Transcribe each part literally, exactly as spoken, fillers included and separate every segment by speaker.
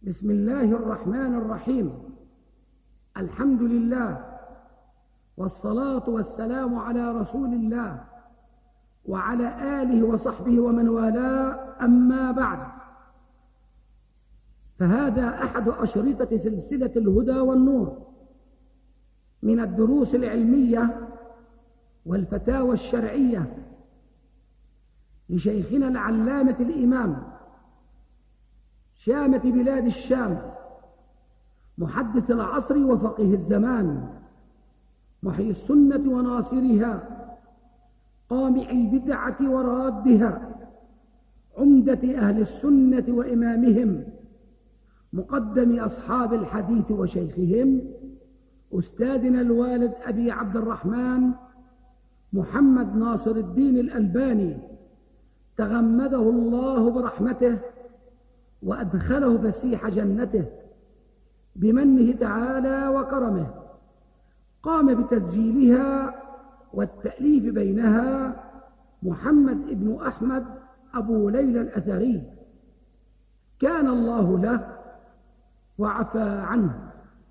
Speaker 1: بسم الله الرحمن الرحيم. الحمد لله والصلاة والسلام على رسول الله وعلى آله وصحبه ومن والاه، أما بعد، فهذا أحد أشرطة سلسلة الهدى والنور من الدروس العلمية والفتاوى الشرعية لشيخنا العلامة الإمام شامة بلاد الشام، محدث العصر وفقيه الزمان، محيي السنة وناصرها، قامع البدعة ورادها، عمدة أهل السنة وإمامهم، مقدم أصحاب الحديث وشيخهم، أستاذنا الوالد أبي عبد الرحمن محمد ناصر الدين الألباني، تغمده الله برحمته وأدخله فسيح جنته بمنه تعالى وكرمه. قام بتسجيلها والتأليف بينها محمد ابن أحمد أبو ليلى الأثري، كان الله له وعفى عنه.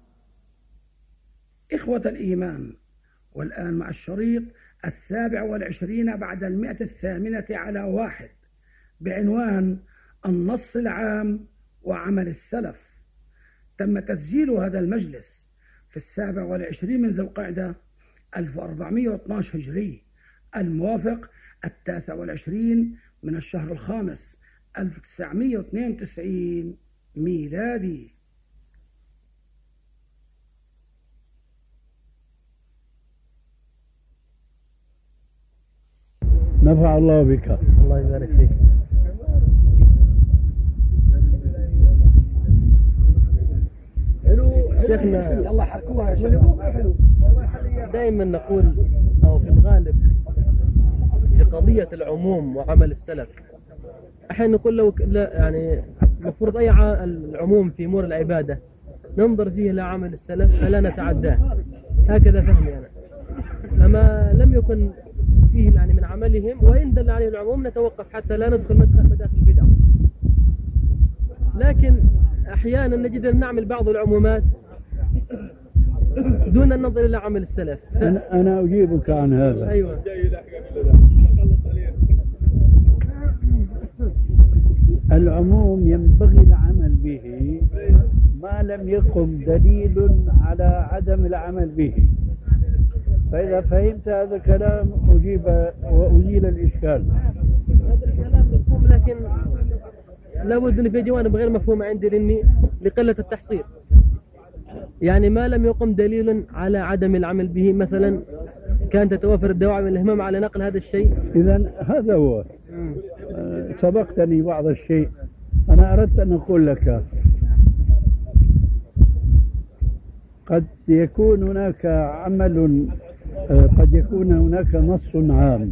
Speaker 1: إخوة الإيمان، والآن مع الشريط السابع والعشرين بعد المئة الثامنة على واحد بعنوان النص العام وعمل السلف. تم تسجيل هذا المجلس في السابع والعشرين من ذي القعدة ألف وأربعمائة واثني عشر هجري، الموافق التاسع والعشرين من الشهر الخامس ألف وتسعمائة واثنين وتسعين ميلادي.
Speaker 2: نفع الله بك.
Speaker 3: الله يبارك فيك. شيخنا
Speaker 1: الله حركوها يا شباب.
Speaker 3: دائما نقول أو في الغالب في قضية العموم وعمل السلف، أحيانا نقول لو لا يعني مفروض أي العموم في أمور العبادة ننظر فيه لعمل السلف فلا نتعداه، هكذا فهمي أنا. فما لم يكن فيه يعني من عملهم وإن دل عليه العموم نتوقف حتى لا ندخل مداخل البدع. لكن أحيانا نجد أن نعمل بعض العمومات دون أن ننظر إلى عمل السلف.
Speaker 2: أنا, أنا أجيبك عن هذا.
Speaker 3: أيوة.
Speaker 2: العموم ينبغي العمل به ما لم يقم دليل على عدم العمل به. فإذا فهمت هذا الكلام أجيب وأزيل الإشكال.
Speaker 3: هذا الكلام مفهوم، لكن لابد أن في جوانب غير مفهومة عندي لأني لقلة التحصيل. يعني ما لم يقم دليل على عدم العمل به، مثلا كانت تتوفر الدواعي من الإهمام على نقل هذا الشيء.
Speaker 2: إذن هذا هو. أه سبقتني بعض الشيء. أنا أردت أن أقول لك قد يكون هناك عمل، قد يكون هناك نص عام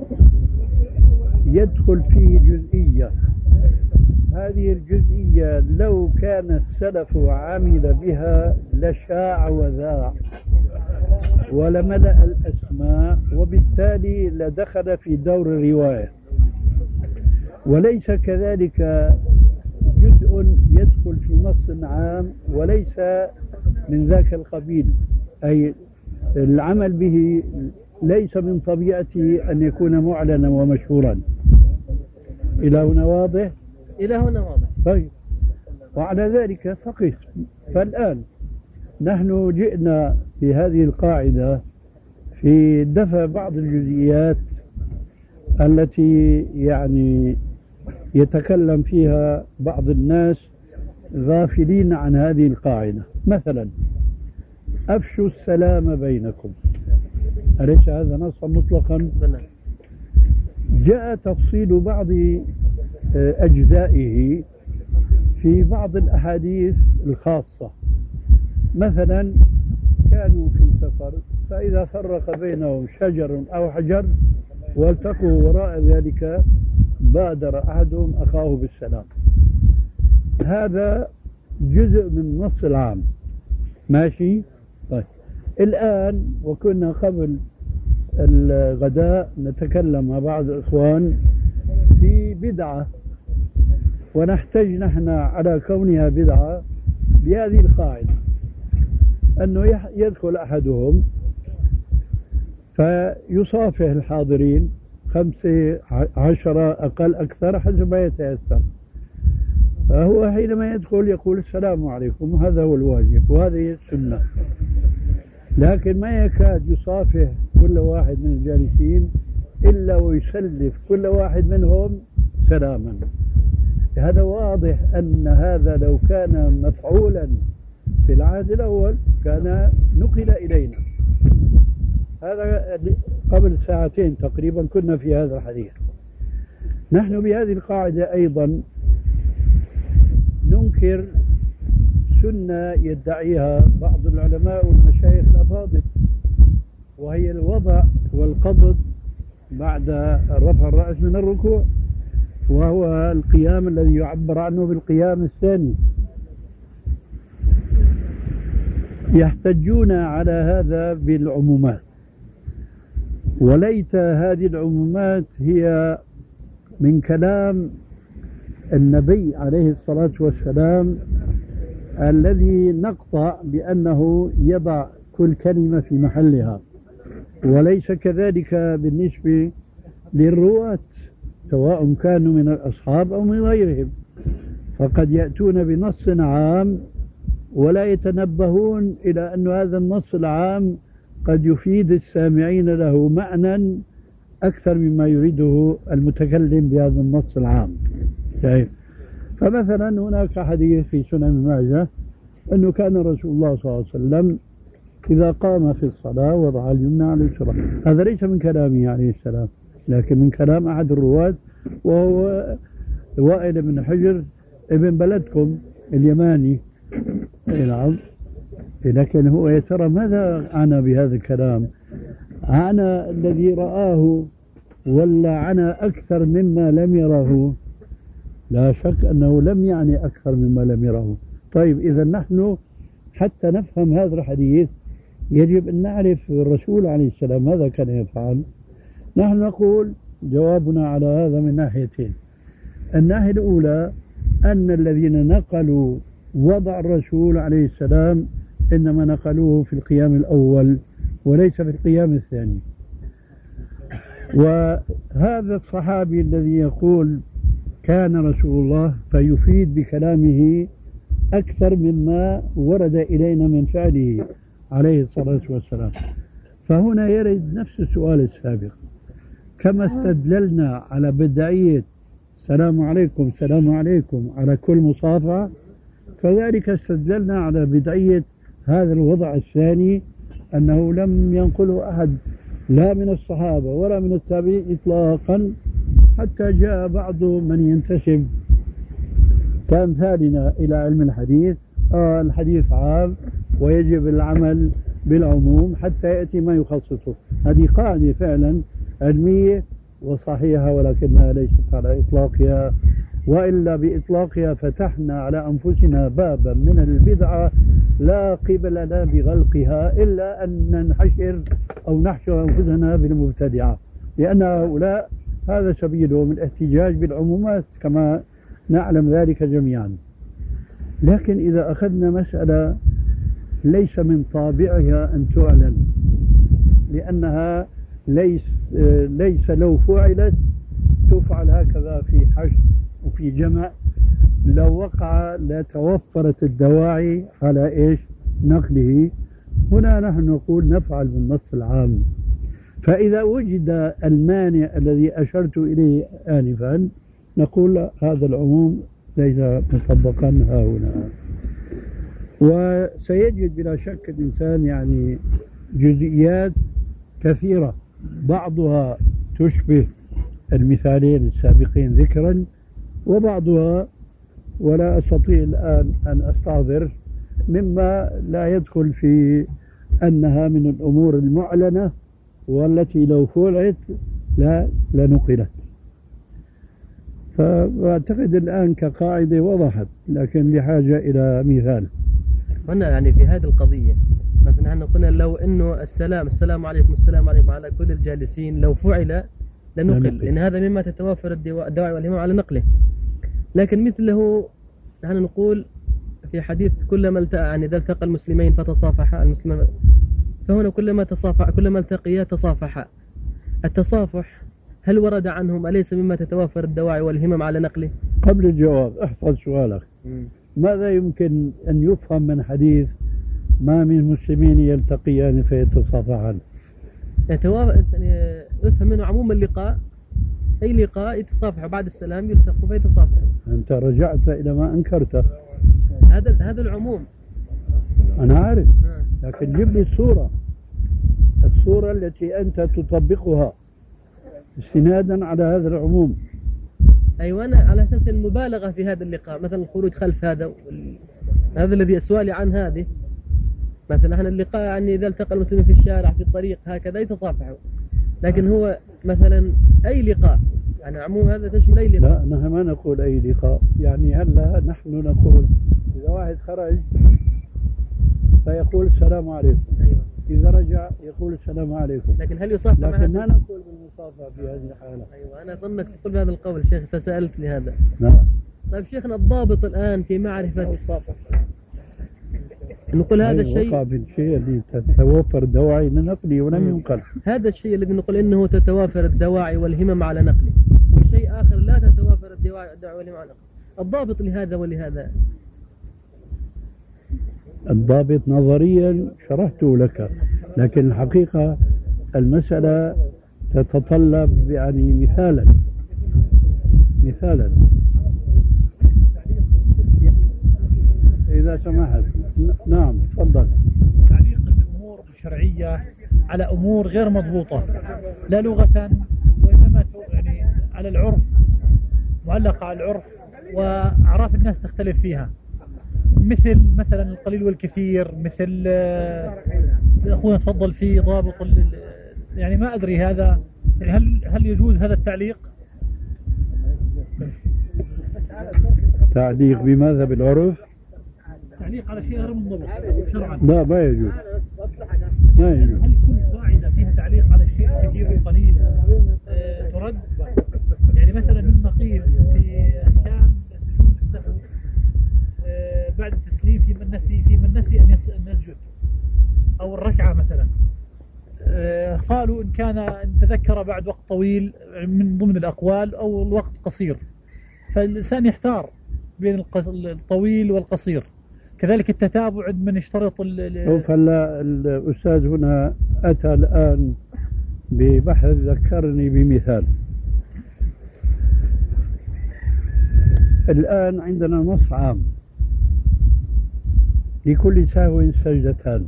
Speaker 2: يدخل فيه جزئية. هذه الجزئية لو كان السلف عمل بها لشاع وذاع ولملأ الأسماء، وبالتالي لدخل في دور الرواية. وليس كذلك جزء يدخل في نص عام وليس من ذاك القبيل، أي العمل به ليس من طبيعته أن يكون معلنا ومشهورا. إلى هنا واضح؟
Speaker 3: إلى هنا واضح.
Speaker 2: طيب، وعلى ذلك فقه. فالآن نحن جئنا في هذه القاعدة في دفع بعض الجزئيات التي يعني يتكلم فيها بعض الناس غافلين عن هذه القاعدة. مثلا أفشوا السلام بينكم، أليس هذا نصا مطلقا؟ جاء تفصيل بعض أجزائه في بعض الأحاديث الخاصة. مثلا كانوا في سفر فإذا فرق بينهم شجر أو حجر والتقوا وراء ذلك بادر أحدهم أخاه بالسلام. هذا جزء من النص العام، ماشي؟ طيب، الآن وكنا قبل الغداء نتكلم مع بعض الإخوان في بدعة، ونحتج نحن على كونها بدعة بهذه القاعدة، أنه يدخل أحدهم فيصافح الحاضرين خمسة عشرة أقل أكثر حسب ما يتيسر، فهو حينما يدخل يقول السلام عليكم، هذا هو الواجب وهذه السنة، لكن ما يكاد يصافح كل واحد من الجالسين إلا ويسلف كل واحد منهم سلاما. هذا واضح أن هذا لو كان مفعولا في العهد الأول كان نقل إلينا. هذا قبل ساعتين تقريبا كنا في هذا الحديث. نحن بهذه القاعدة أيضا ننكر سنة يدعيها بعض العلماء والمشايخ الأفاضل، وهي الوضع والقبض بعد رفع الرأس من الركوع، وهو القيام الذي يعبر عنه بالقيام الثاني. يحتجون على هذا بالعمومات، وليت هذه العمومات هي من كلام النبي عليه الصلاة والسلام الذي نقطع بأنه يضع كل كلمة في محلها، وليس كذلك بالنسبة للرواة سواء كانوا من الأصحاب أو من غيرهم، فقد يأتون بنص عام ولا يتنبهون إلى أن هذا النص العام قد يفيد السامعين له معنى أكثر مما يريده المتكلم بهذا النص العام. طيب. فمثلا هناك حديث في سنن ماجه أنه كان رسول الله صلى الله عليه وسلم إذا قام في الصلاة وضع اليمنى على اليسرى. هذا ليس من كلامه عليه السلام، لكن من كلام أحد الرواة وهو وائل بن حجر ابن بلدكم اليماني. نعم. لكن هو يا ترى ماذا عنى بهذا الكلام؟ عنى الذي رآه ولا عنى أكثر مما لم يره؟ لا شك أنه لم يعني أكثر مما لم يره. طيب، إذا نحن حتى نفهم هذا الحديث يجب أن نعرف الرسول عليه السلام ماذا كان يفعل. نحن نقول جوابنا على هذا من ناحيتين. الناحية الأولى أن الذين نقلوا وضع الرسول عليه السلام إنما نقلوه في القيام الأول وليس في القيام الثاني. وهذا الصحابي الذي يقول كان رسول الله فيفيد بكلامه أكثر مما ورد إلينا من فعله عليه الصلاة والسلام، فهنا يرد نفس السؤال السابق. كما استدللنا على بدعية السلام عليكم السلام عليكم على كل مصافحة، كذلك استدللنا على بدعية هذا الوضع الثاني أنه لم ينقله أحد لا من الصحابة ولا من التابعين إطلاقا، حتى جاء بعض من ينتسب كأمثالنا إلى علم الحديث آه الحديث عام ويجب العمل بالعموم حتى يأتي ما يخصصه. هذه قاعدة فعلا علمية وصحيحة، ولكنها ليست على إطلاقها، وإلا بإطلاقها فتحنا على أنفسنا بابا من البدعة لا قبل لنا بغلقها إلا أن ننحشر أو نحشر أنفسنا بالمبتدعة، لأن هؤلاء هذا سبيلهم الاحتجاج بالعمومات كما نعلم ذلك جميعا. لكن إذا أخذنا مسألة ليس من طابعها أن تعلن، لأنها ليس, ليس لو فعلت تفعل هكذا في حشد وفي جمع، لو وقع لتوفرت الدواعي على إيش نقله. هنا نحن نقول نفعل بالنص العام. فإذا وجد المانع الذي أشرت إليه آنفا نقول هذا العموم ليس مطبقا ها هنا. وسيجد بلا شك الإنسان يعني جزئيات كثيرة بعضها تشبه المثالين السابقين ذكرا، وبعضها ولا أستطيع الآن أن أستعذر مما لا يدخل في أنها من الأمور المعلنة والتي لو فعلت لا لنقلت. فأعتقد الآن كقاعدة وضحت، لكن بحاجة إلى مثال.
Speaker 3: هنا يعني في هذه القضية مثلا نحن قلنا لو أنه السلام السلام عليكم السلام عليكم على كل الجالسين لو فعل لنقل، لأن هذا مما تتوفر الدواعي والهمم على نقله. لكن مثله نحن نقول في حديث كلما التقى يعني إذا التقى المسلمين فتصافحا المسلمين، فهنا كلما تصافح كلما التقيا تصافحا. التصافح هل ورد عنهم أليس مما تتوافر الدواعي والهمم على نقله؟
Speaker 2: قبل الجواب احفظ سؤالك. م. ماذا يمكن أن يفهم من حديث ما من مسلمين يلتقيان فيتصافحان؟
Speaker 3: يفهم منه عموم اللقاء، أي لقاء يتصافحوا بعد السلام يلتقوا فيتصافحوا.
Speaker 2: أنت رجعت إلى ما أنكرته.
Speaker 3: هذا هذا العموم
Speaker 2: أنا عارف، لكن جيب لي الصورة الصورة التي أنت تطبقها استنادا على هذا العموم.
Speaker 3: أيوة أنا على أساس المبالغة في هذا اللقاء، مثلا الخروج خلف هذا وال... هذا الذي أسوالي عن هذه. مثلا احنا اللقاء يعني إذا التقى المسلمين في الشارع في الطريق هكذا يتصافحوا، لكن هو مثلا أي لقاء يعني عموم هذا تشمل أي لقاء.
Speaker 2: لا نحن ما نقول أي لقاء، يعني هلا نحن نقول إذا واحد خرج فيقول السلام عليكم.
Speaker 3: أيوة.
Speaker 2: إذا رجع يقول السلام عليكم.
Speaker 3: لكن هل يصافح؟
Speaker 2: لكن ما نقول بالمصافحة في هذه الحالة.
Speaker 3: أيوة أنا ظنك تقول بهذا القول شيخ فسألت لهذا.
Speaker 2: نعم.
Speaker 3: طيب شيخنا الضابط الآن في معرفة نقول هذا الشيء
Speaker 2: وقع بالشيء اللي تتوفر الدواعي لنقله ولم ينقل.
Speaker 3: هذا الشيء الذي نقول إنه تتوافر الدواعي والهمم على نقله، وشيء آخر لا تتوافر الدواعي والهمم على نقله. الضابط لهذا ولهذا
Speaker 2: الضابط نظريا شرحته لك، لكن الحقيقة المسألة تتطلب يعني مثالا مثالا إذا سمحت. نعم تفضل.
Speaker 4: تعليق الأمور الشرعية على أمور غير مضبوطة لا لغة وإنما يعني على العرف، معلقة على العرف وأعراف الناس تختلف فيها، مثل مثلا القليل والكثير، مثل أخونا تفضل فيه ضابط يعني ما أدري هذا يعني هل هل يجوز هذا التعليق؟
Speaker 2: تعليق بماذا؟ بالعرف؟
Speaker 4: تعليق على شيء غير منضبط شرعا.
Speaker 2: لا ما يجوز. ما يجوز.
Speaker 4: هل كل قاعدة فيها تعليق على الشيء الكثير والقليل أه ترد؟ يعني مثلا مما قيل في أحكام سجود السهو أه بعد التسليم في من نسي في من نسي أن يسجد، أو الركعة مثلا أه قالوا إن كان إن تذكر بعد وقت طويل من ضمن الأقوال أو الوقت قصير، فالإنسان يحتار بين الطويل والقصير. كذلك التتابع من يشترط
Speaker 2: شوف هلا الأستاذ هنا أتى الآن ببحث ذكرني بمثال. الآن عندنا نص عام لكل سهو سجدتان،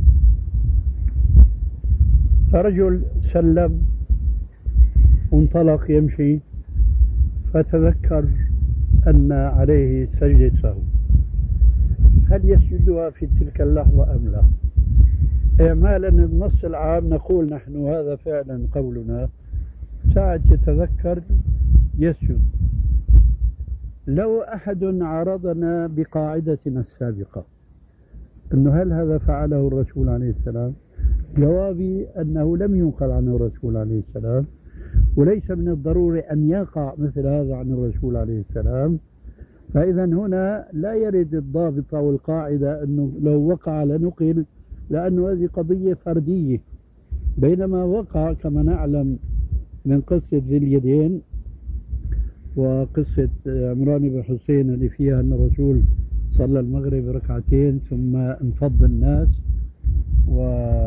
Speaker 2: فرجل سلم وانطلق يمشي فتذكر أن عليه سجدة سهو، هل يسجدها في تلك اللحظة أم لا؟ إعمالا النص العام نقول نحن هذا فعلا قولنا ساعة يتذكر يسجد. لو أحد عارضنا بقاعدتنا السابقة أنه هل هذا فعله الرسول عليه السلام؟ جوابي أنه لم ينقل عنه الرسول عليه السلام، وليس من الضروري أن يقع مثل هذا عن الرسول عليه السلام. فإذا هنا لا يرد الضابط أو القاعدة أنه لو وقع لنقل، لأنه هذه قضية فردية، بينما وقع كما نعلم من قصة ذي اليدين وقصة عمران بن حسين اللي فيها أن الرسول صلى المغرب ركعتين ثم انفض الناس و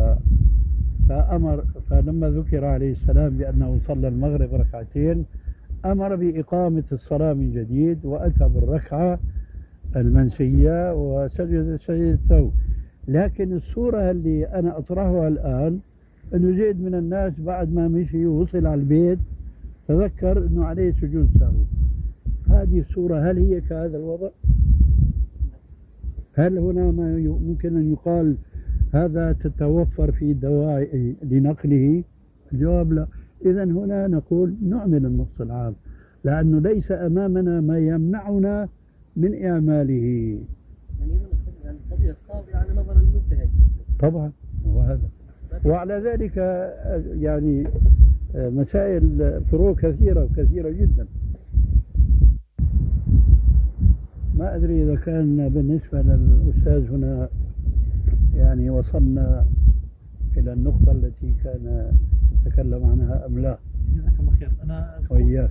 Speaker 2: فأمر فلما ذكر عليه السلام بأنه صلى المغرب ركعتين أمر بإقامة الصلاة من جديد وأتى بالركعة المنسية وسجد سجد السهو. لكن الصورة اللي أنا أطرحها الآن أنه زيد من الناس بعد ما مشي ووصل على البيت تذكر أنه عليه سجود سهو. هذه الصورة هل هي كهذا الوضع؟ هل هنا ما ممكن أن يقال هذا تتوفر في دواعي لنقله؟ الجواب لا. إذن هنا نقول نعمل النص العام، لأنه ليس أمامنا ما يمنعنا من إعماله.
Speaker 3: يعني القضية صعبة على نظر المجتهد
Speaker 2: طبعا، وهذا وعلى ذلك يعني مسائل فروق كثيرة وكثيرة جدا. ما أدري إذا كان بالنسبة للأستاذ هنا يعني وصلنا إلى النقطة التي كان يتكلم عنها أم لا.
Speaker 4: جزاك الله خير. أنا
Speaker 2: وإياك.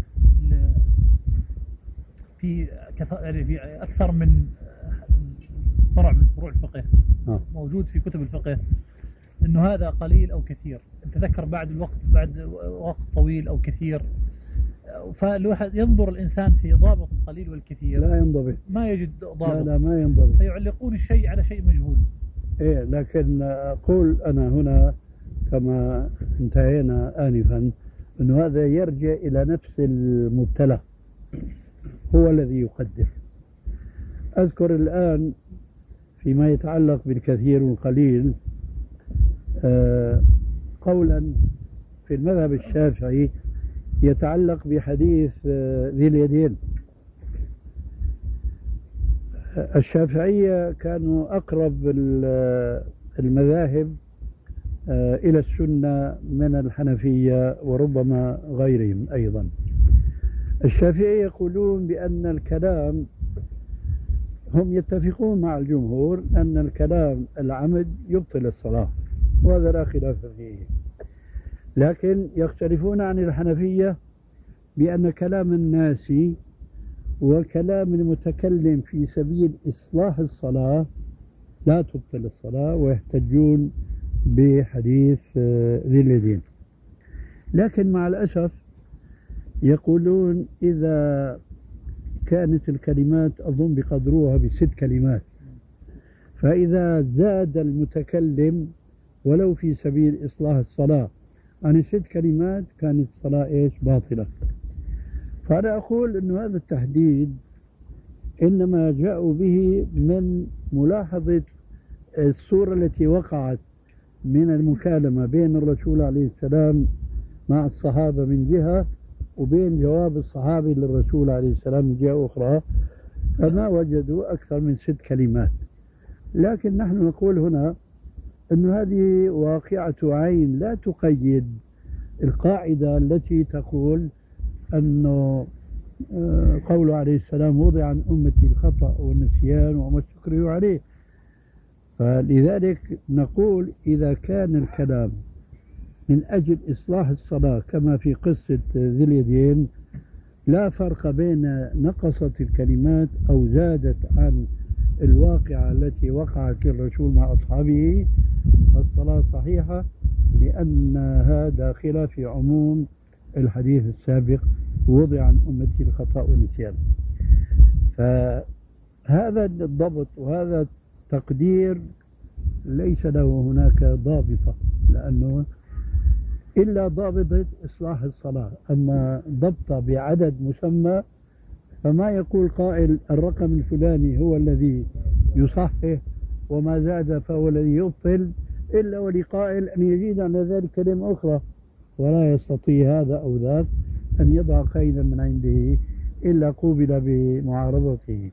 Speaker 4: في كثر يعني في أكثر من فرع من فروع الفقه
Speaker 2: آه.
Speaker 4: موجود في كتب الفقه إنه هذا قليل أو كثير، تذكر بعد الوقت بعد وقت طويل أو كثير، فالواحد ينظر الإنسان في ضابط القليل والكثير
Speaker 2: لا ينضبط،
Speaker 4: ما يجد ضابط.
Speaker 2: لا لا ما ينضبط،
Speaker 4: فيعلقون الشيء على شيء مجهول.
Speaker 2: إيه لكن أقول أنا هنا كما انتهينا آنفا أنه هذا يرجع إلى نفس المبتلى، هو الذي يقدر. أذكر الآن فيما يتعلق بالكثير والقليل آه قولا في المذهب الشافعي يتعلق بحديث آه ذي اليدين. الشافعية كانوا أقرب المذاهب آه إلى السنة من الحنفية وربما غيرهم أيضا. الشافعية يقولون بأن الكلام، هم يتفقون مع الجمهور أن الكلام العمد يبطل الصلاة، وهذا لا خلاف فيه، لكن يختلفون عن الحنفية بأن كلام الناس وكلام المتكلم في سبيل إصلاح الصلاة لا تبطل الصلاة، ويحتجون بحديث ذي اليدين. لكن مع الأسف يقولون إذا كانت الكلمات أظن بقدروها بست كلمات، فإذا زاد المتكلم ولو في سبيل إصلاح الصلاة عن ست كلمات كانت الصلاة إيش باطلة. فأنا أقول أن هذا التحديد إنما جاءوا به من ملاحظة الصورة التي وقعت من المكالمة بين الرسول عليه السلام مع الصحابة من جهة، وبين جواب الصحابي للرسول عليه السلام من جهة أخرى، فما وجدوا أكثر من ست كلمات. لكن نحن نقول هنا أن هذه واقعة عين لا تقيد القاعدة التي تقول أنه قول عليه السلام وضع عن أمتي الخطأ والنسيان وما استكرهوا عليه. فلذلك نقول إذا كان الكلام من أجل إصلاح الصلاة كما في قصة ذي اليدين لا فرق بين نقصت الكلمات أو زادت عن الواقعة التي وقعت للرسول مع أصحابه، فالصلاة صحيحة، لأنها داخلة في عموم الحديث السابق وضع عن أمتي الخطأ والنسيان. فهذا الضبط وهذا التقدير ليس له هناك ضابطة، لأنه إلا ضابطة إصلاح الصلاة، أما ضبطة بعدد مسمى فما يقول قائل الرقم الفلاني هو الذي يصحح وما زاد فهو الذي يبطل، إلا ولقائل أن يزيد على ذلك كلمة أخرى، ولا يستطيع هذا أو ذاك أن يضع قيدا من عنده إلا قوبل بمعارضته.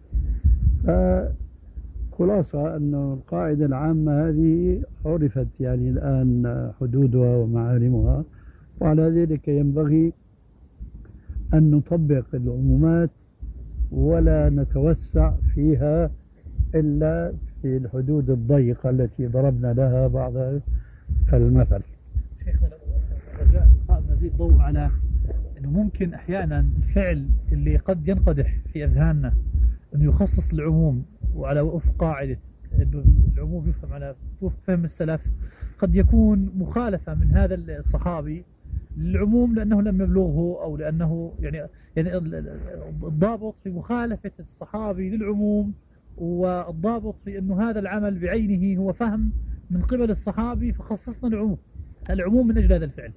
Speaker 2: فخلاصة أن القاعدة العامة هذه عرفت يعني الآن حدودها ومعالمها، وعلى ذلك ينبغي أن نطبق العمومات ولا نتوسع فيها إلا في الحدود الضيقة التي ضربنا لها بعض المثل.
Speaker 4: شيخنا رجاء نزيد ضوء على أنه ممكن أحيانا الفعل اللي قد ينقدح في أذهاننا أنه يخصص العموم، وعلى وفق قاعدة أنه العموم يفهم على وفق فهم السلف، قد يكون مخالفة من هذا الصحابي للعموم لأنه لم يبلغه، أو لأنه يعني يعني الضابط في مخالفة الصحابي للعموم، والضابط في أنه هذا العمل بعينه هو فهم من قبل الصحابي فخصصنا العموم العموم من أجل هذا الفعل.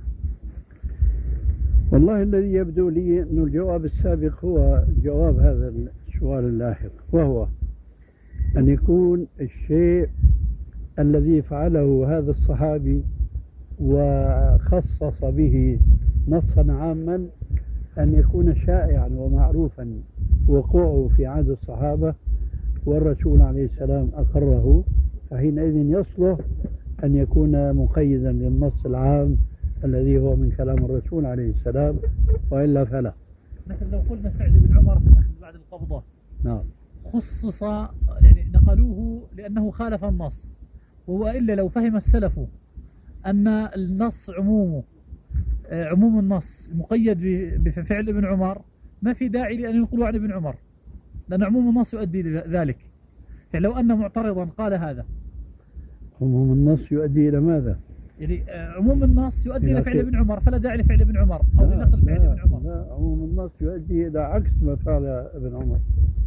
Speaker 2: والله الذي يبدو لي أن الجواب السابق هو جواب هذا السؤال اللاحق، وهو أن يكون الشيء الذي فعله هذا الصحابي وخصص به نصا عاما أن يكون شائعا ومعروفا وقوعه في عهد الصحابة والرسول عليه السلام أقره، فحينئذ يصلح أن يكون مقيدا للنص العام الذي هو من كلام الرسول عليه السلام، وإلا فلا.
Speaker 4: مثل لو قلنا فعل ابن عمر في الأخذ بعد القبضة
Speaker 2: نعم.
Speaker 4: خصص يعني نقلوه لأنه خالف النص، وإلا لو فهم السلف أن النص عمومه عموم النص مقيد بفعل ابن عمر ما في داعي لأن ينقلوا عن ابن عمر، لأن عموم النص يؤدي ذلك. يعني لو أن معترضا قال هذا،
Speaker 2: عموم النص يؤدي إلى ماذا؟
Speaker 4: يعني عموم النص يؤدي إلى فعل ابن عمر، فلا داعي لفعل ابن عمر أو لنقل فعل ابن عمر.
Speaker 2: لا، عموم النص يؤدي إلى عكس ما فعل ابن عمر.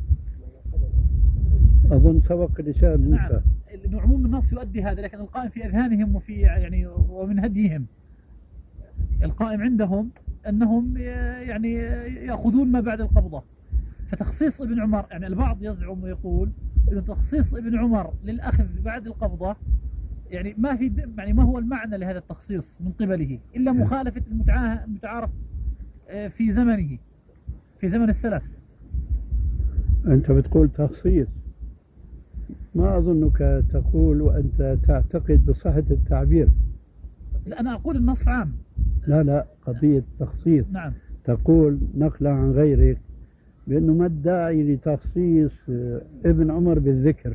Speaker 2: أظن سبق لسان موسى.
Speaker 4: نعم، إنه عموم النص يؤدي هذا، لكن القائم في أذهانهم وفي يعني ومن هديهم، القائم عندهم أنهم يعني يأخذون ما بعد القبضة. فتخصيص ابن عمر، يعني البعض يزعم ويقول إنه تخصيص ابن عمر للأخذ بعد القبضة يعني ما في، يعني ما هو المعنى لهذا التخصيص من قبله إلا مخالفة المتعارف في زمنه، في زمن السلف.
Speaker 2: أنت بتقول تخصيص، ما أظنك تقول وأنت تعتقد بصحة التعبير.
Speaker 4: لا، أنا أقول النص عام.
Speaker 2: لا لا، قضية تخصيص.
Speaker 4: نعم.
Speaker 2: تقول نقلا عن غيرك بأنه ما الداعي لتخصيص ابن عمر بالذكر.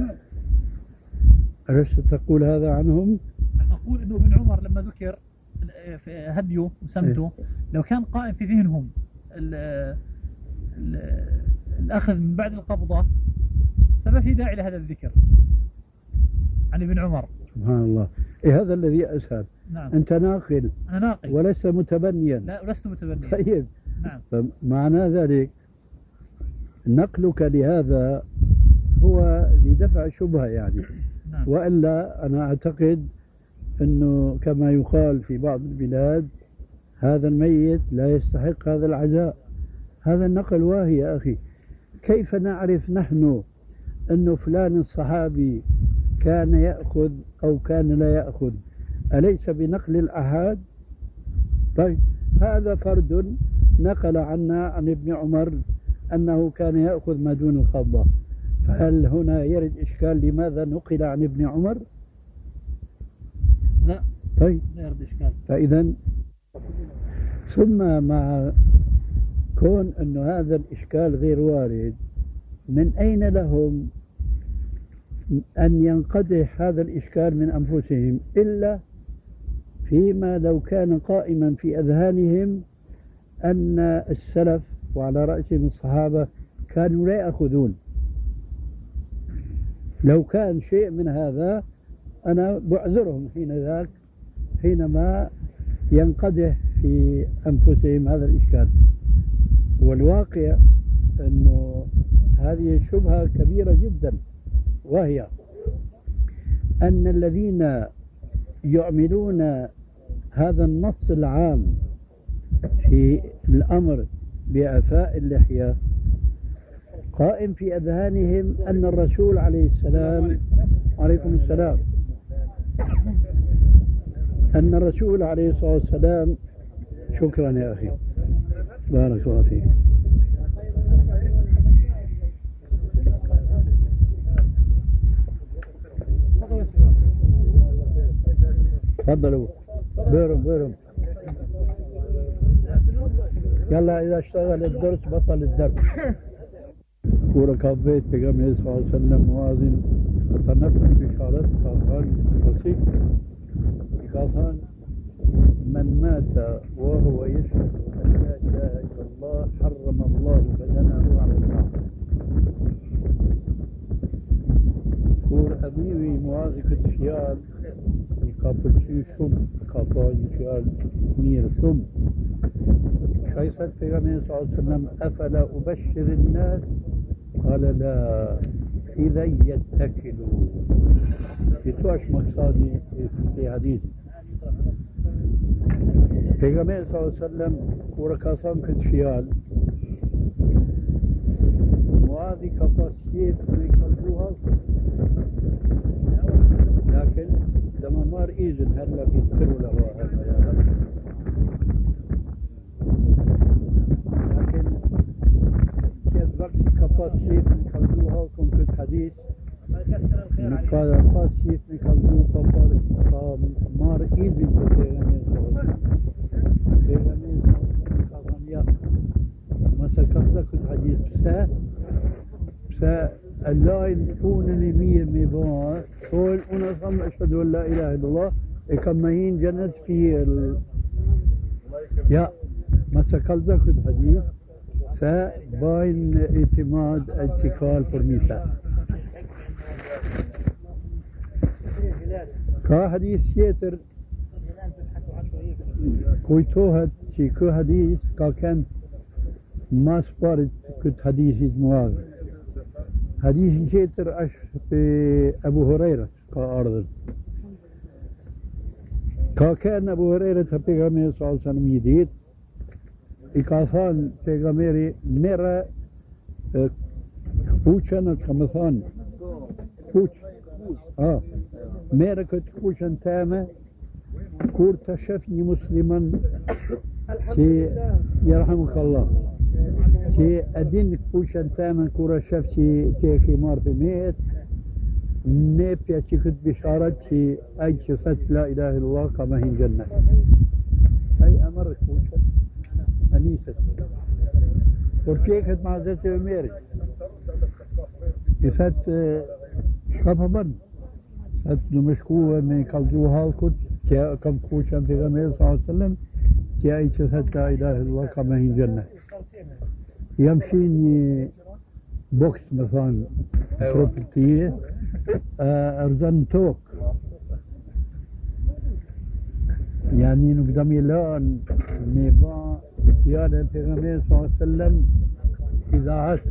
Speaker 2: ألست تقول هذا عنهم؟
Speaker 4: أقول أنه ابن عمر لما ذكر في هديه وسمته لو كان قائم في ذهنهم ال ال الأخذ من بعد القبضة فما في داعي لهذا الذكر عن ابن عمر.
Speaker 2: سبحان الله. إيه هذا الذي أسهل.
Speaker 4: نعم.
Speaker 2: أنت ناقل.
Speaker 4: أنا ناقل
Speaker 2: ولست متبنيا.
Speaker 4: لا، لست متبنيا.
Speaker 2: طيب.
Speaker 4: نعم.
Speaker 2: فمعنى ذلك نقلك لهذا هو لدفع شبهة يعني.
Speaker 4: نعم.
Speaker 2: وإلا أنا أعتقد أنه كما يقال في بعض البلاد هذا الميت لا يستحق هذا العزاء. هذا النقل واهي يا أخي. كيف نعرف نحن أنه فلان الصحابي كان يأخذ أو كان لا يأخذ؟ أليس بنقل الأحاد؟ طيب هذا فرد نقل عنا عن ابن عمر أنه كان يأخذ ما دون القبضة، فهل هنا يرد إشكال لماذا نقل عن ابن عمر؟
Speaker 4: لا.
Speaker 2: طيب
Speaker 4: لا يرد إشكال.
Speaker 2: فإذا ثم مع كون أن هذا الإشكال غير وارد، من أين لهم أن ينقدح هذا الإشكال من أنفسهم إلا فيما لو كان قائما في أذهانهم أن السلف وعلى رأسهم الصحابة كانوا لا يأخذون. لو كان شيء من هذا أنا بعذرهم حين ذاك، حينما ينقدح في أنفسهم هذا الإشكال. والواقع أنه هذه شبهة كبيرة جدا، وهي أن الذين يعملون هذا النص العام في الأمر بإعفاء اللحية قائم في أذهانهم أن الرسول عليه السلام عليكم السلام أن الرسول عليه الصلاة والسلام شكرا يا أخي بارك الله فيك. تفضلوا. بيرم بيرم يلا إذا اشتغل الدرس بطل الدرس. وركب بيت بيغمبر صلى الله عليه وسلم موازن أتنقل بشارة قاطان بسيط قاطان من مات وهو يشهد أن لا إله إلا الله حرم الله بدنه على النار. كور أبيوي موازي كتشيال يقابل شيء شم قاطان يشيال مير شم شايفت بيغمبر صلى الله عليه وسلم أفلا أبشر الناس قال لا إذا يتكلوا يتوش مقصادي في حديث پیغمبر صلى الله عليه وسلم ورکاسان کتشیال معاذی کپاسیت میکردوها لكن لما مار إيجن هلا بيذكروا له هذا يا هلا لكن كيف وقت كباسيت میکردوها كم كت حديث قال قاسيت میکردو بابا مار إيجن بتيغمبر صلى الله عليه وسلم پیغمبر صلى الله عليه وسلم مسكت كت حديث سه فاللاين فونني مير ميبان قول أنا صم أشهد أن لا إله إلا الله كما ين جنت في ال... يا ما سكال ذاك الحديث فباين اعتماد اتكال فرميسا كا حديث يتر كويتوهت شي كو حديث كا كان ما سبارت كنت حديث معاذ حديث يتر اش ابو هريرة كا ارض كا كان ابو هريرة پیغمبر صلى الله عليه وسلم يديد إكاثان پیغمبري مرة كوچن كمثان كوچ اه مرة كت كوچن تامة كور تشفني مسلما كي يرحمك الله كي أدين كوچن تامة كور شفشي كي خمار بميت نيبيا كي كت بشارت كي أي كسات لا إله إلا الله كما هي جنة أي أمر كوچن أنيسة ورفيكت مع ذات عميري إثات شخفبا إثات نمشكوه من قلدوها الكت كي كم كوشا في غمير صلى الله عليه وسلم كي أي كثت لا إله إلا الله كما هي جنة يمشيني بوكس مثلا بروبرتيه أرزان توك يعني نقدم الآن ميبان يا پیغمبر صلى الله عليه وسلم إذاعت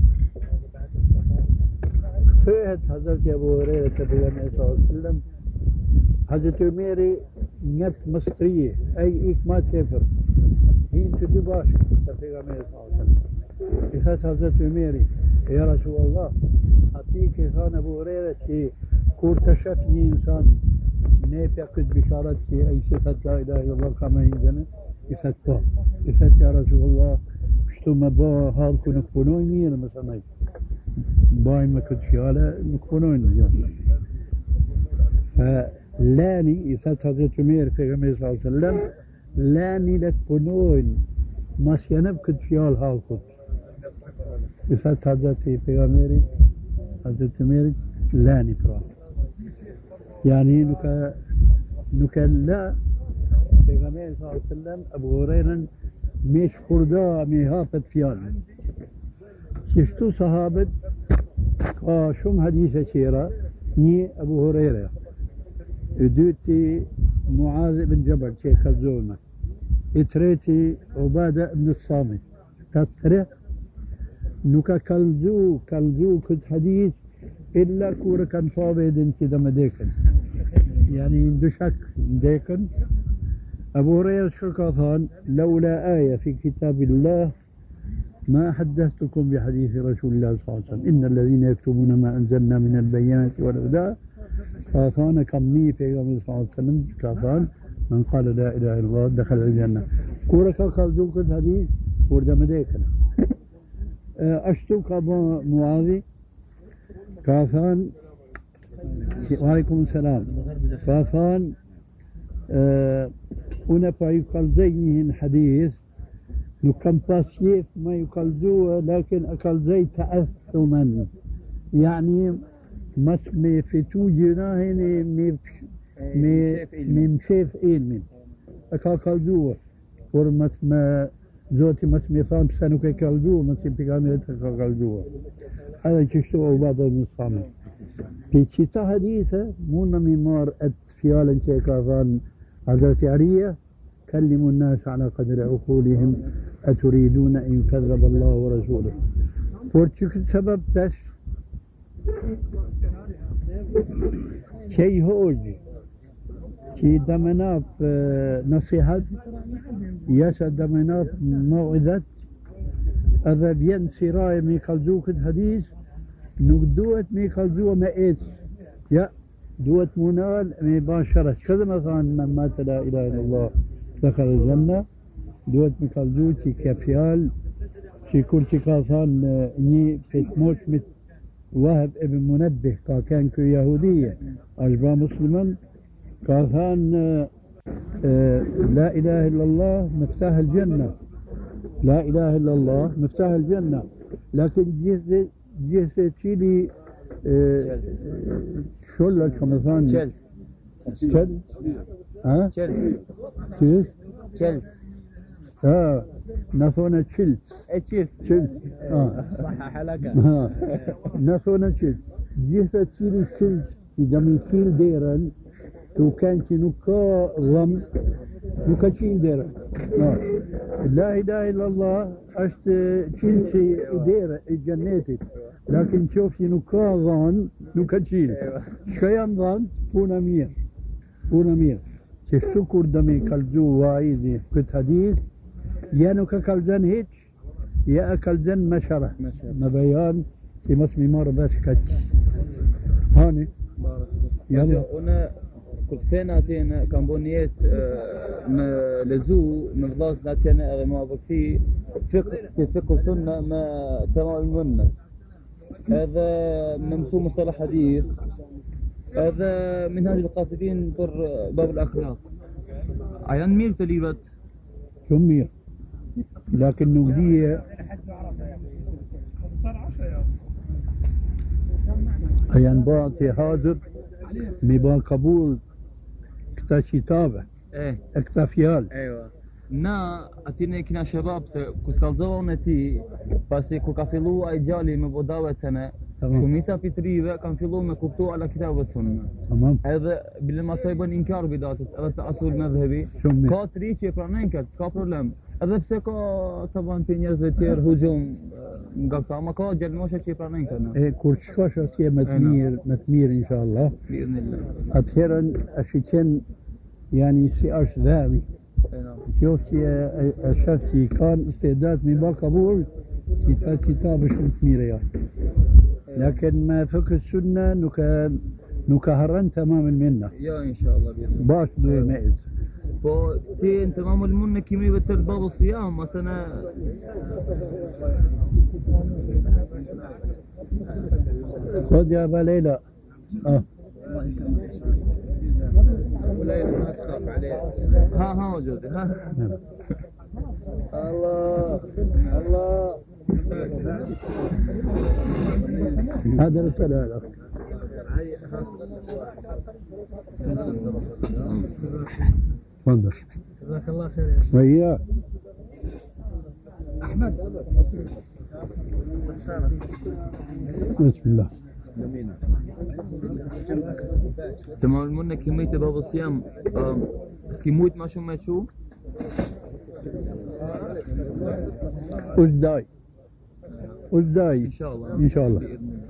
Speaker 2: صحت حضرت أبو هريرة پیغمبر صلى الله عليه وسلم حضرت عميري نت مصرية أي إيك ما تفر هين تدباش پیغمبر صلى الله عليه وسلم إخاس حضرت عميري يا رسول الله أعطيك إخان أبو هريرة كي كور تشفني إنسان نيبيا كد بشارت كي أي صفة لا إله إلا الله كما هي إفت با إفت يا رسول الله شتو ما با حال كو نكبنوي مير مثلا باي ما كنت شيالة نكبنوي نزيان فلاني إفت حضرت عمير في غمير صلى الله عليه وسلم لاني لتبنوي ما سيانب كنت شيال حال كنت إفت حضرت في غمير حضرت عمير لاني ترى يعني نكا نكا لا پیغمبر صلی الله علیه وسلم ابو هريره مش خوردا میهافت فیال ششتو صحابت شم حدیث شیرا ني ابو هريره دوتي معاذ بن جبل شيخ الزومه اتريتي عباده بن الصامت تتري نوكا كالزو كالزو كنت حديث الا كورا كان صابد انت دم ديكن يعني دشك ديكن أبو هريرة شكاثان لولا آية في كتاب الله ما حدثتكم بحديث رسول الله صلى الله عليه وسلم إن الذين يكتبون ما أنزلنا من البينات والهدى كاثان كمي في صلى الله عليه وسلم كاثان من قال لا إله إلا الله دخل الجنة كوركا كالذوك الحديث ورد مديكنا أشتوك أبو معاذي كاثان وعليكم السلام كاثان أه هنا يقال حديث نكم باسيف ما يقال لكن أقل زي تأثما يعني مسمي في تو جناهن مي مي مشيف إلمن أقل زوه ورمت ما زوتي مسمي ثام سنوك أقل زوه مسمي بقامل أقل زوه هذا كشتو بعض المصامي في شتا حديثة مونا ميمار أتفيالا شيكافان حضرت عرية كلموا الناس على قدر عقولهم أتريدون إن كذب الله ورسوله ورتشك سبب تش شيء هوج شيء دمناف نصيحة يسا دمناف موعظة هذا بين سراي ميقلزوك الحديث نقدوت ميقلزوه ما إيش يا دوت منال مباشرة كذا مثلا من مات لا إله إلا الله دخل الجنة دوت مكالزو تي كفيال تي كل تي كاثان ني فيت موت مت وهب ابن منبه كا كان كو يهودية أجبا مسلما كاثان لا إله إلا الله مفتاح الجنة لا إله إلا الله مفتاح الجنة لكن جيز gjithse cili sholla ka më thonë
Speaker 5: Qelë.
Speaker 2: Qel? Ha?
Speaker 5: Qelë.
Speaker 2: Ty?
Speaker 5: Qelë.
Speaker 2: Ha, në thonë qilc.
Speaker 5: E qilë.
Speaker 2: Qilc. Ha.
Speaker 5: صحح لك.
Speaker 2: Ha. Në thonë qilc. Gjithse cili qilc i dami fil derën, tu kanë që nuk ka dhëm, nuk ka qinë derën. No. La ilaha illallah është qilci i derë i gjennetit. Lakin qofë nuk ka dhanë, nuk ka qinë. Shka janë dhanë, puna mirë. Puna mirë. Që shtu kur dëmi kalzu vaizi këtë hadith, ja nuk e kalzën hiq, ja e kalzën me shara. Në bejan që mos mi marë vesh kaq. Hani?
Speaker 5: Jalla. Unë kur kthena atje kam bën një jetë me lezu me vllazën atje edhe më vëkthi fiqh fiqh sunna me tamam munna. هذا ممسوم مصطلح حديث هذا منهاج القاصدين për باب الأخلاق أيان مير تليبت
Speaker 2: شو مير لكن نقديه أيان باقي حاضر مبا قبول كتا كتابة
Speaker 5: ايه
Speaker 2: اكتا فيال
Speaker 5: ايوه na atine kina shabab se ku skallzova unë ti pasi ku ka fillu ai gjali me bodavet tëne shumica fitrive kanë fillu me kuptu ala kitabu sunna
Speaker 2: tamam
Speaker 5: edhe bile ma të i bën inkar bidatit edhe të asul me dhebi ka të ri që e pranojnë këtë s'ka problem edhe pse ka të banë për njerëzve tjerë hujum nga këta ma ka gjelmosha që e pranojnë këtë
Speaker 2: e kur shkosh atje me të mirë me të mirë inshallah atëherën është i qenë yani si është dheri Qoftë e shef që i kanë istedat mi ba kabul, që ta kitabë shumë të mire ja. Lakin me fëkës sunna nuk ka harran tamam il-minna.
Speaker 5: Ja, inshallah.
Speaker 2: Bash duhe me izë.
Speaker 5: Po, ti në tamam il-minna kimi vetër babë sijam, asana...
Speaker 2: خذ يا أبا ليلى. آه.
Speaker 5: ما تخاف عليه ها ها موجود ها الله الله
Speaker 2: هذا رسالة لك تفضل
Speaker 4: جزاك الله خير
Speaker 2: وياك
Speaker 4: أحمد
Speaker 2: بسم الله
Speaker 5: تمام المنة كمية باب الصيام اسكي موت ما شو ما شو
Speaker 2: أزداي أزداي
Speaker 5: إن شاء الله
Speaker 2: إن شاء الله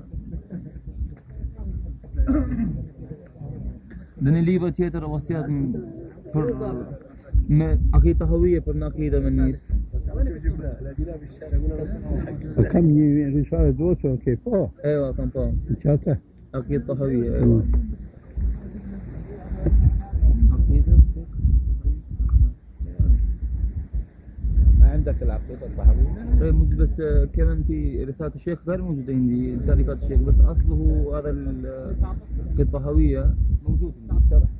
Speaker 5: دني ليبا تيتر وصيات پر ما عقيدة هوية پر نقيدة من الناس
Speaker 2: كم رسالة دوسو كيف اه
Speaker 5: ايوه كم فاهم
Speaker 2: شاته
Speaker 5: عقيدة طهوية ايوه عقيدة
Speaker 3: ما عندك العقيدة الطهوية؟
Speaker 5: ايه موجود بس كمان في رسالة الشيخ غير موجودة عندي تاريخات الشيخ بس اصله هذا العقيدة الطهوية موجود عندي الشرح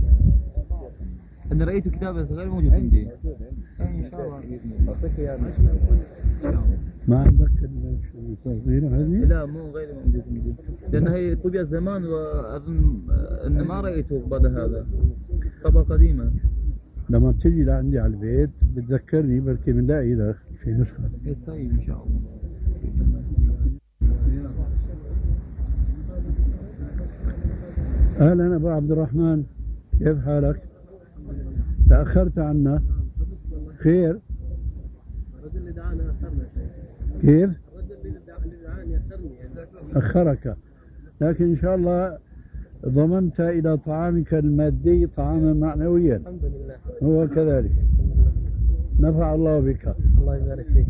Speaker 5: انا رأيت كتابه بس غير موجود عندي ان شاء الله باذن الله
Speaker 3: أعطيك إياه
Speaker 2: ما عندك التصوير هذه؟
Speaker 5: لا مو غير موجود عندي لأن هي طبيعة زمان وأظن أن ما رأيته بعد هذا طبعة قديمة
Speaker 2: لما بتجي لعندي على البيت بتذكرني بلكي بنلاقي لك في نسخة
Speaker 5: إيه طيب إن شاء الله
Speaker 2: أهلا أبو عبد الرحمن كيف حالك؟ تأخرت عنا خير
Speaker 3: الرجل اللي دعانا أخرنا
Speaker 2: كيف؟
Speaker 3: الرجل اللي دعاني أخرني
Speaker 2: أخرك لكن إن شاء الله ضمنت إلى طعامك المادي طعاما معنويا
Speaker 3: الحمد لله
Speaker 2: هو كذلك نفع الله بك
Speaker 3: الله يبارك فيك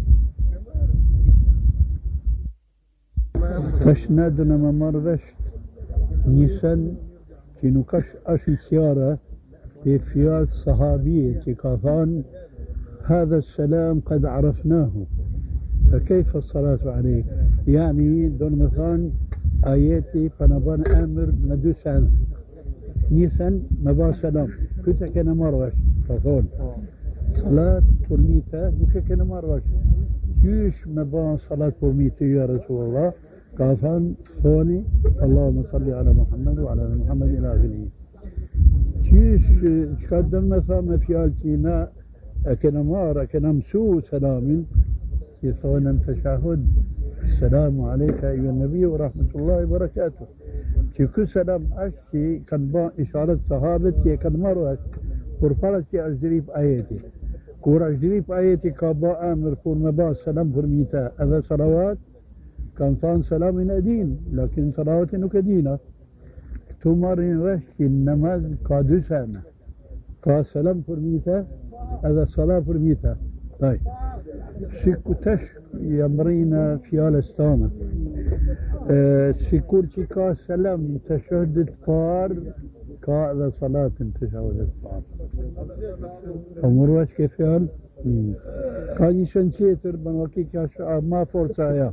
Speaker 2: تشندنا ممرش نيسان كنوكش أشي سيارة في فيال صحابية كافان هذا السلام قد عرفناه فكيف الصلاة عليك يعني دون مثلا آياتي فنبان آمر ندوسان نيسان مبا سلام كنت كان مروش فقول صلاة برميتا وكا كان مروش جيش مبا صلاة برميتا يا رسول الله قافان ثوني اللهم صل على محمد وعلى آل محمد إلى آخره. شيش شقدم مثلا في التينا أكنا مار أكنا مسو سلام يثونا تشهد السلام عليك أيها النبي ورحمة الله وبركاته. كل سلام أشتي كان با إشارة صحابتي كان مروك ورفلتي أجريب آياتي كور أجريب آياتي كابا آمر فور با سلام فرميتا هذا صلوات كان صان سلام ندين لكن صلوات نكدينة تمارين رشك النماز قادسانا كا سلام فرميتا هذا صلاة فرميتا. طيب شكو تش يمرينا في الستانة أه سيكورتي كا سلام تشهد فار كا هذا صلاة تشهد فار أمروش كيف يال كاي شنشيتر بنوكي كا ما فرصة يا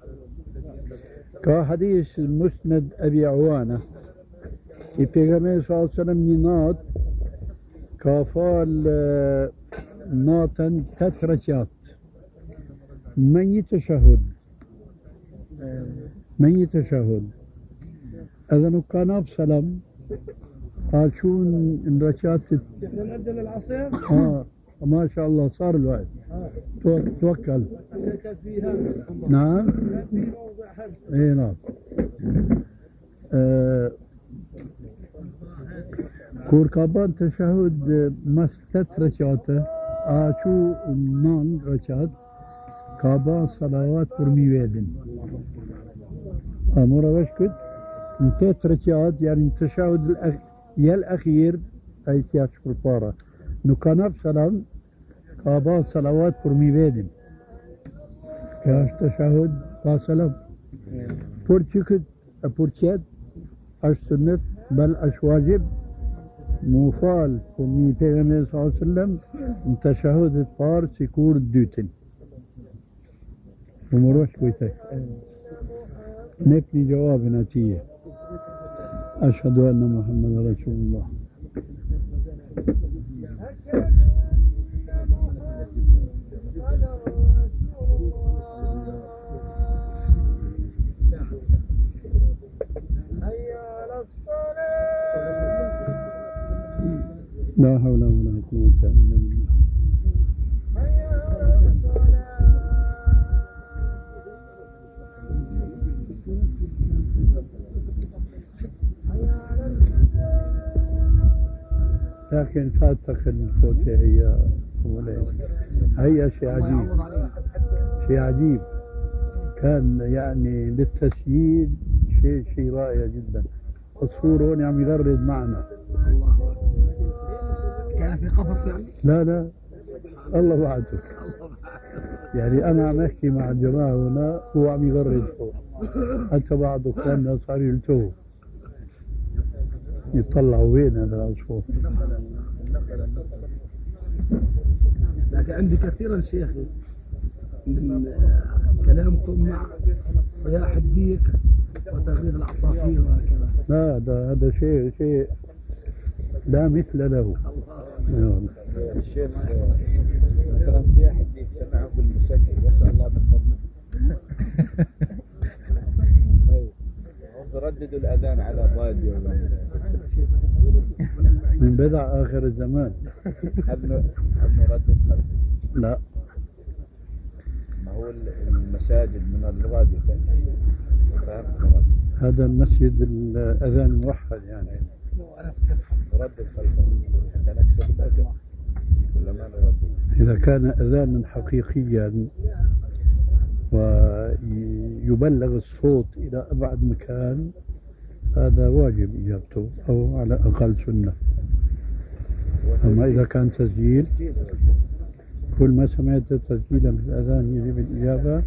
Speaker 2: كا حديث مسند أبي عوانة في پیغمبر صلى الله عليه وسلم نينات كافال ناتن تتركات من يتشهد من يتشهد إذا كان بسلام قال شون إن ركعت
Speaker 1: نؤذن العصر
Speaker 2: آه ما شاء الله صار الوقت توكل نعم اي نعم آه كوركابان تشهد مستت ركعته آشو نان ركعت كابا صلوات فرمي ويدن أمور وشكت انتهت ركعات يعني التشهد الأخ... يا الأخير أي تياتش بالفارة نكانب سلام كابا صلوات فرمي ويدن كاش تشهد فاسلام فرشكت فرشت أش سنة بل أش واجب موفال فرمي پیغمبر صلى الله عليه وسلم تشهد فار سيكور دوتن ومروش كويتك نبني جواب نتيجة أشهد أن محمد رسول الله. لا حول ولا قوة إلا بالله. لكن فاتك الفوتة هي هي شيء عجيب شيء عجيب كان يعني للتسجيل شيء شيء رائع جدا. الصور هون عم يغرد معنا.
Speaker 1: كان في قفص يعني؟
Speaker 2: لا لا الله بعدك يعني أنا عم أحكي مع الجماعة هنا هو عم يغرد فوق حتى بعض أخواننا صار يلتوه يطلعوا وين هذا العصفور.
Speaker 1: لكن عندي كثيرا شيخي من كلامكم مع صياح الديك وتغريد العصافير وهكذا.
Speaker 2: لا هذا هذا شيء شيء لا مثل له.
Speaker 5: الشيخ مثلا صياح الديك سمعه بالمسجل واسأل الله من فضله. طيب هم رددوا الأذان على الراديو
Speaker 2: من بدع آخر الزمان.
Speaker 5: هل نردد خلفه؟
Speaker 2: لا
Speaker 5: ما هو المساجد من الراديو فهمت.
Speaker 2: هذا المسجد الأذان الموحد يعني
Speaker 5: نردد خلفه حتى نكسب الأجر ولا ما نردد؟
Speaker 2: إذا كان أذانا حقيقيا ويبلغ الصوت إلى أبعد مكان هذا واجب إجابته أو على أقل سنة. أما إذا كان تسجيل كل ما سمعت تسجيلا بالأذان يجب الإجابة.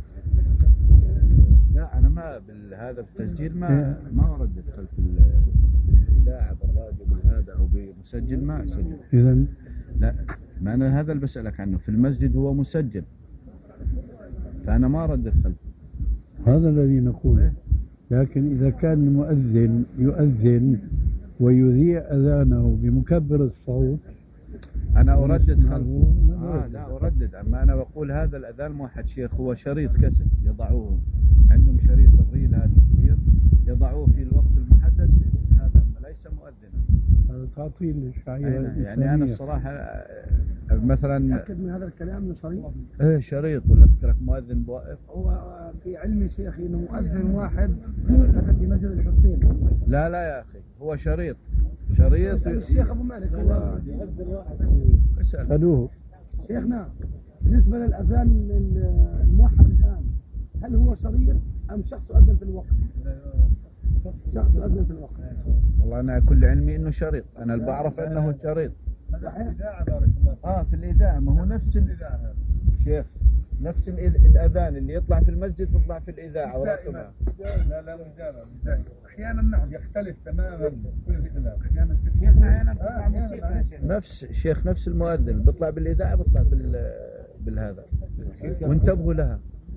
Speaker 5: لا أنا ما بهذا التسجيل ما ما أردد خلف الإذاعة بالراديو بهذا أو بمسجل ما أسجل.
Speaker 2: إذن
Speaker 5: لا ما أنا هذا اللي بسألك عنه في المسجد هو مسجل فأنا ما أردد خلفه.
Speaker 2: هذا الذي نقوله. لكن إذا كان المؤذن يؤذن ويذيع أذانه بمكبر الصوت
Speaker 6: أنا أردد خلف آه لا أردد، أما أنا بقول هذا الأذان موحد شيخ هو شريط كسر يضعوه، عندهم شريط الريل هذا كبير يضعوه في الوقت المحدد، هذا ليس مؤذنا.
Speaker 2: هذا تعطيل للشعيرة
Speaker 6: يعني أنا الصراحة مثلا
Speaker 1: أكد من هذا الكلام من شريط.
Speaker 6: إيه شريط ولا فكرك مؤذن بوقف؟
Speaker 1: هو في علم شيخي إنه مؤذن واحد في مسجد الحسين.
Speaker 6: لا لا يا أخي هو شريط شريط.
Speaker 1: الشيخ أبو مالك هو
Speaker 2: اسألوه.
Speaker 1: شيخنا بالنسبة للأذان الموحد الآن هل هو شريط أم شخص يؤذن في الوقت؟ شخص يؤذن في الوقت.
Speaker 6: والله أنا كل علمي إنه شريط، أنا اللي بعرف إنه شريط. آه في الإذاعة، ما هو نفس الإذاعة شيخ، نفس الأذان اللي يطلع في المسجد بيطلع في الإذاعة ورقمها.
Speaker 7: لا لا مش دائما، أحيانا نعم يختلف تماما كل اختلاف. أحيانا أحيانا
Speaker 6: نفس شيخ نفس المؤذن بيطلع بالإذاعة بيطلع بال بالهذا، وانتبهوا لها.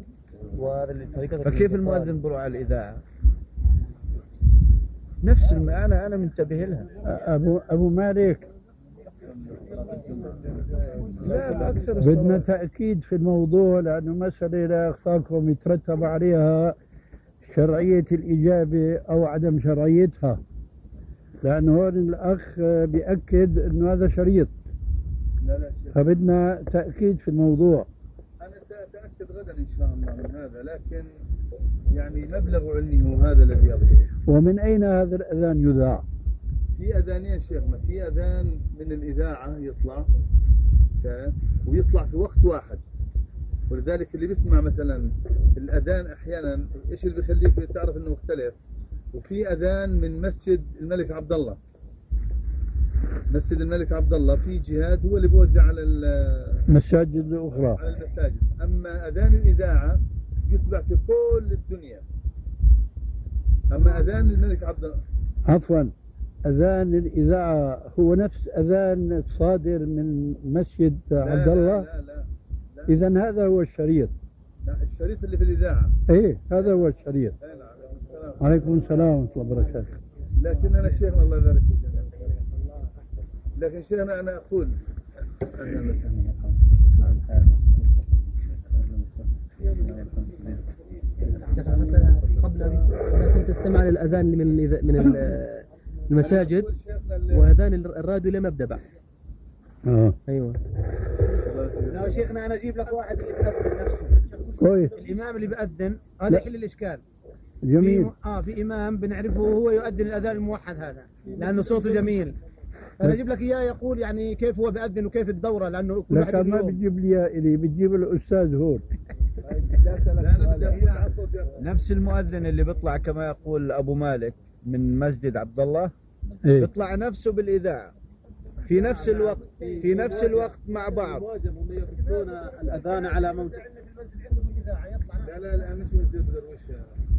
Speaker 6: فكيف المؤذن بروح على الإذاعة؟ نفس الم... أنا أنا منتبه لها.
Speaker 2: أبو أبو مالك
Speaker 6: لا أكثر
Speaker 2: بدنا تأكيد في الموضوع، لأنه مسألة لا يخفاكم يترتب عليها شرعية الإجابة أو عدم شرعيتها، لأنه هون الأخ بيأكد أنه هذا شريط، فبدنا تأكيد في الموضوع.
Speaker 7: أنا سأتأكد غدا إن شاء الله من هذا، لكن يعني مبلغ علمي هو هذا الذي يظهر.
Speaker 2: ومن أين هذا الأذان يذاع؟
Speaker 7: في أذانين شيخنا، في أذان من الإذاعة يطلع ويطلع في وقت واحد، ولذلك اللي بيسمع مثلا الأذان أحيانا إيش اللي بيخليك تعرف إنه مختلف. وفي أذان من مسجد الملك عبد الله، مسجد الملك عبد الله في جهاز هو اللي بيوزع على
Speaker 2: المساجد الأخرى
Speaker 7: على المساجد، أما أذان الإذاعة يسمع في كل الدنيا. أما أذان الملك عبد الله
Speaker 2: عفوا أذان الإذاعة هو نفس أذان صادر من مسجد عبد الله؟
Speaker 7: لا لا لا, لا.
Speaker 2: إذن هذا هو الشريط.
Speaker 7: لا الشريط اللي في الإذاعة.
Speaker 2: إيه هذا هو الشريط. عليكم السلام ورحمة الله وبركاته.
Speaker 7: لكن أنا شيخنا الله يبارك فيك، لكن شيخنا أنا أقول
Speaker 3: قبل أنا كنت استمع للأذان من من المساجد وأذان الراديو لم أبدأ بعد.
Speaker 2: آه.
Speaker 3: أيوة.
Speaker 1: لا شيخنا أنا أجيب لك واحد اللي بيأذن نفسه.
Speaker 2: كويس.
Speaker 1: الإمام اللي بيأذن هذا يحل الإشكال.
Speaker 2: جميل.
Speaker 1: في آه في إمام بنعرفه هو يؤذن الأذان الموحد هذا لأنه صوته جميل. أنا أجيب لك إياه يقول يعني كيف هو بيأذن وكيف الدورة، لأنه كل
Speaker 2: واحد ما بتجيب لي إلي بتجيب الأستاذ هون.
Speaker 6: نفس المؤذن اللي بيطلع كما يقول أبو مالك من مسجد عبد الله
Speaker 2: إيه؟
Speaker 6: بيطلع نفسه بالإذاعة في نفس الوقت في نفس الوقت مع بعض.
Speaker 3: هم يقصون الأذان على موجة.
Speaker 7: لا لا لا مش مسجد درويش،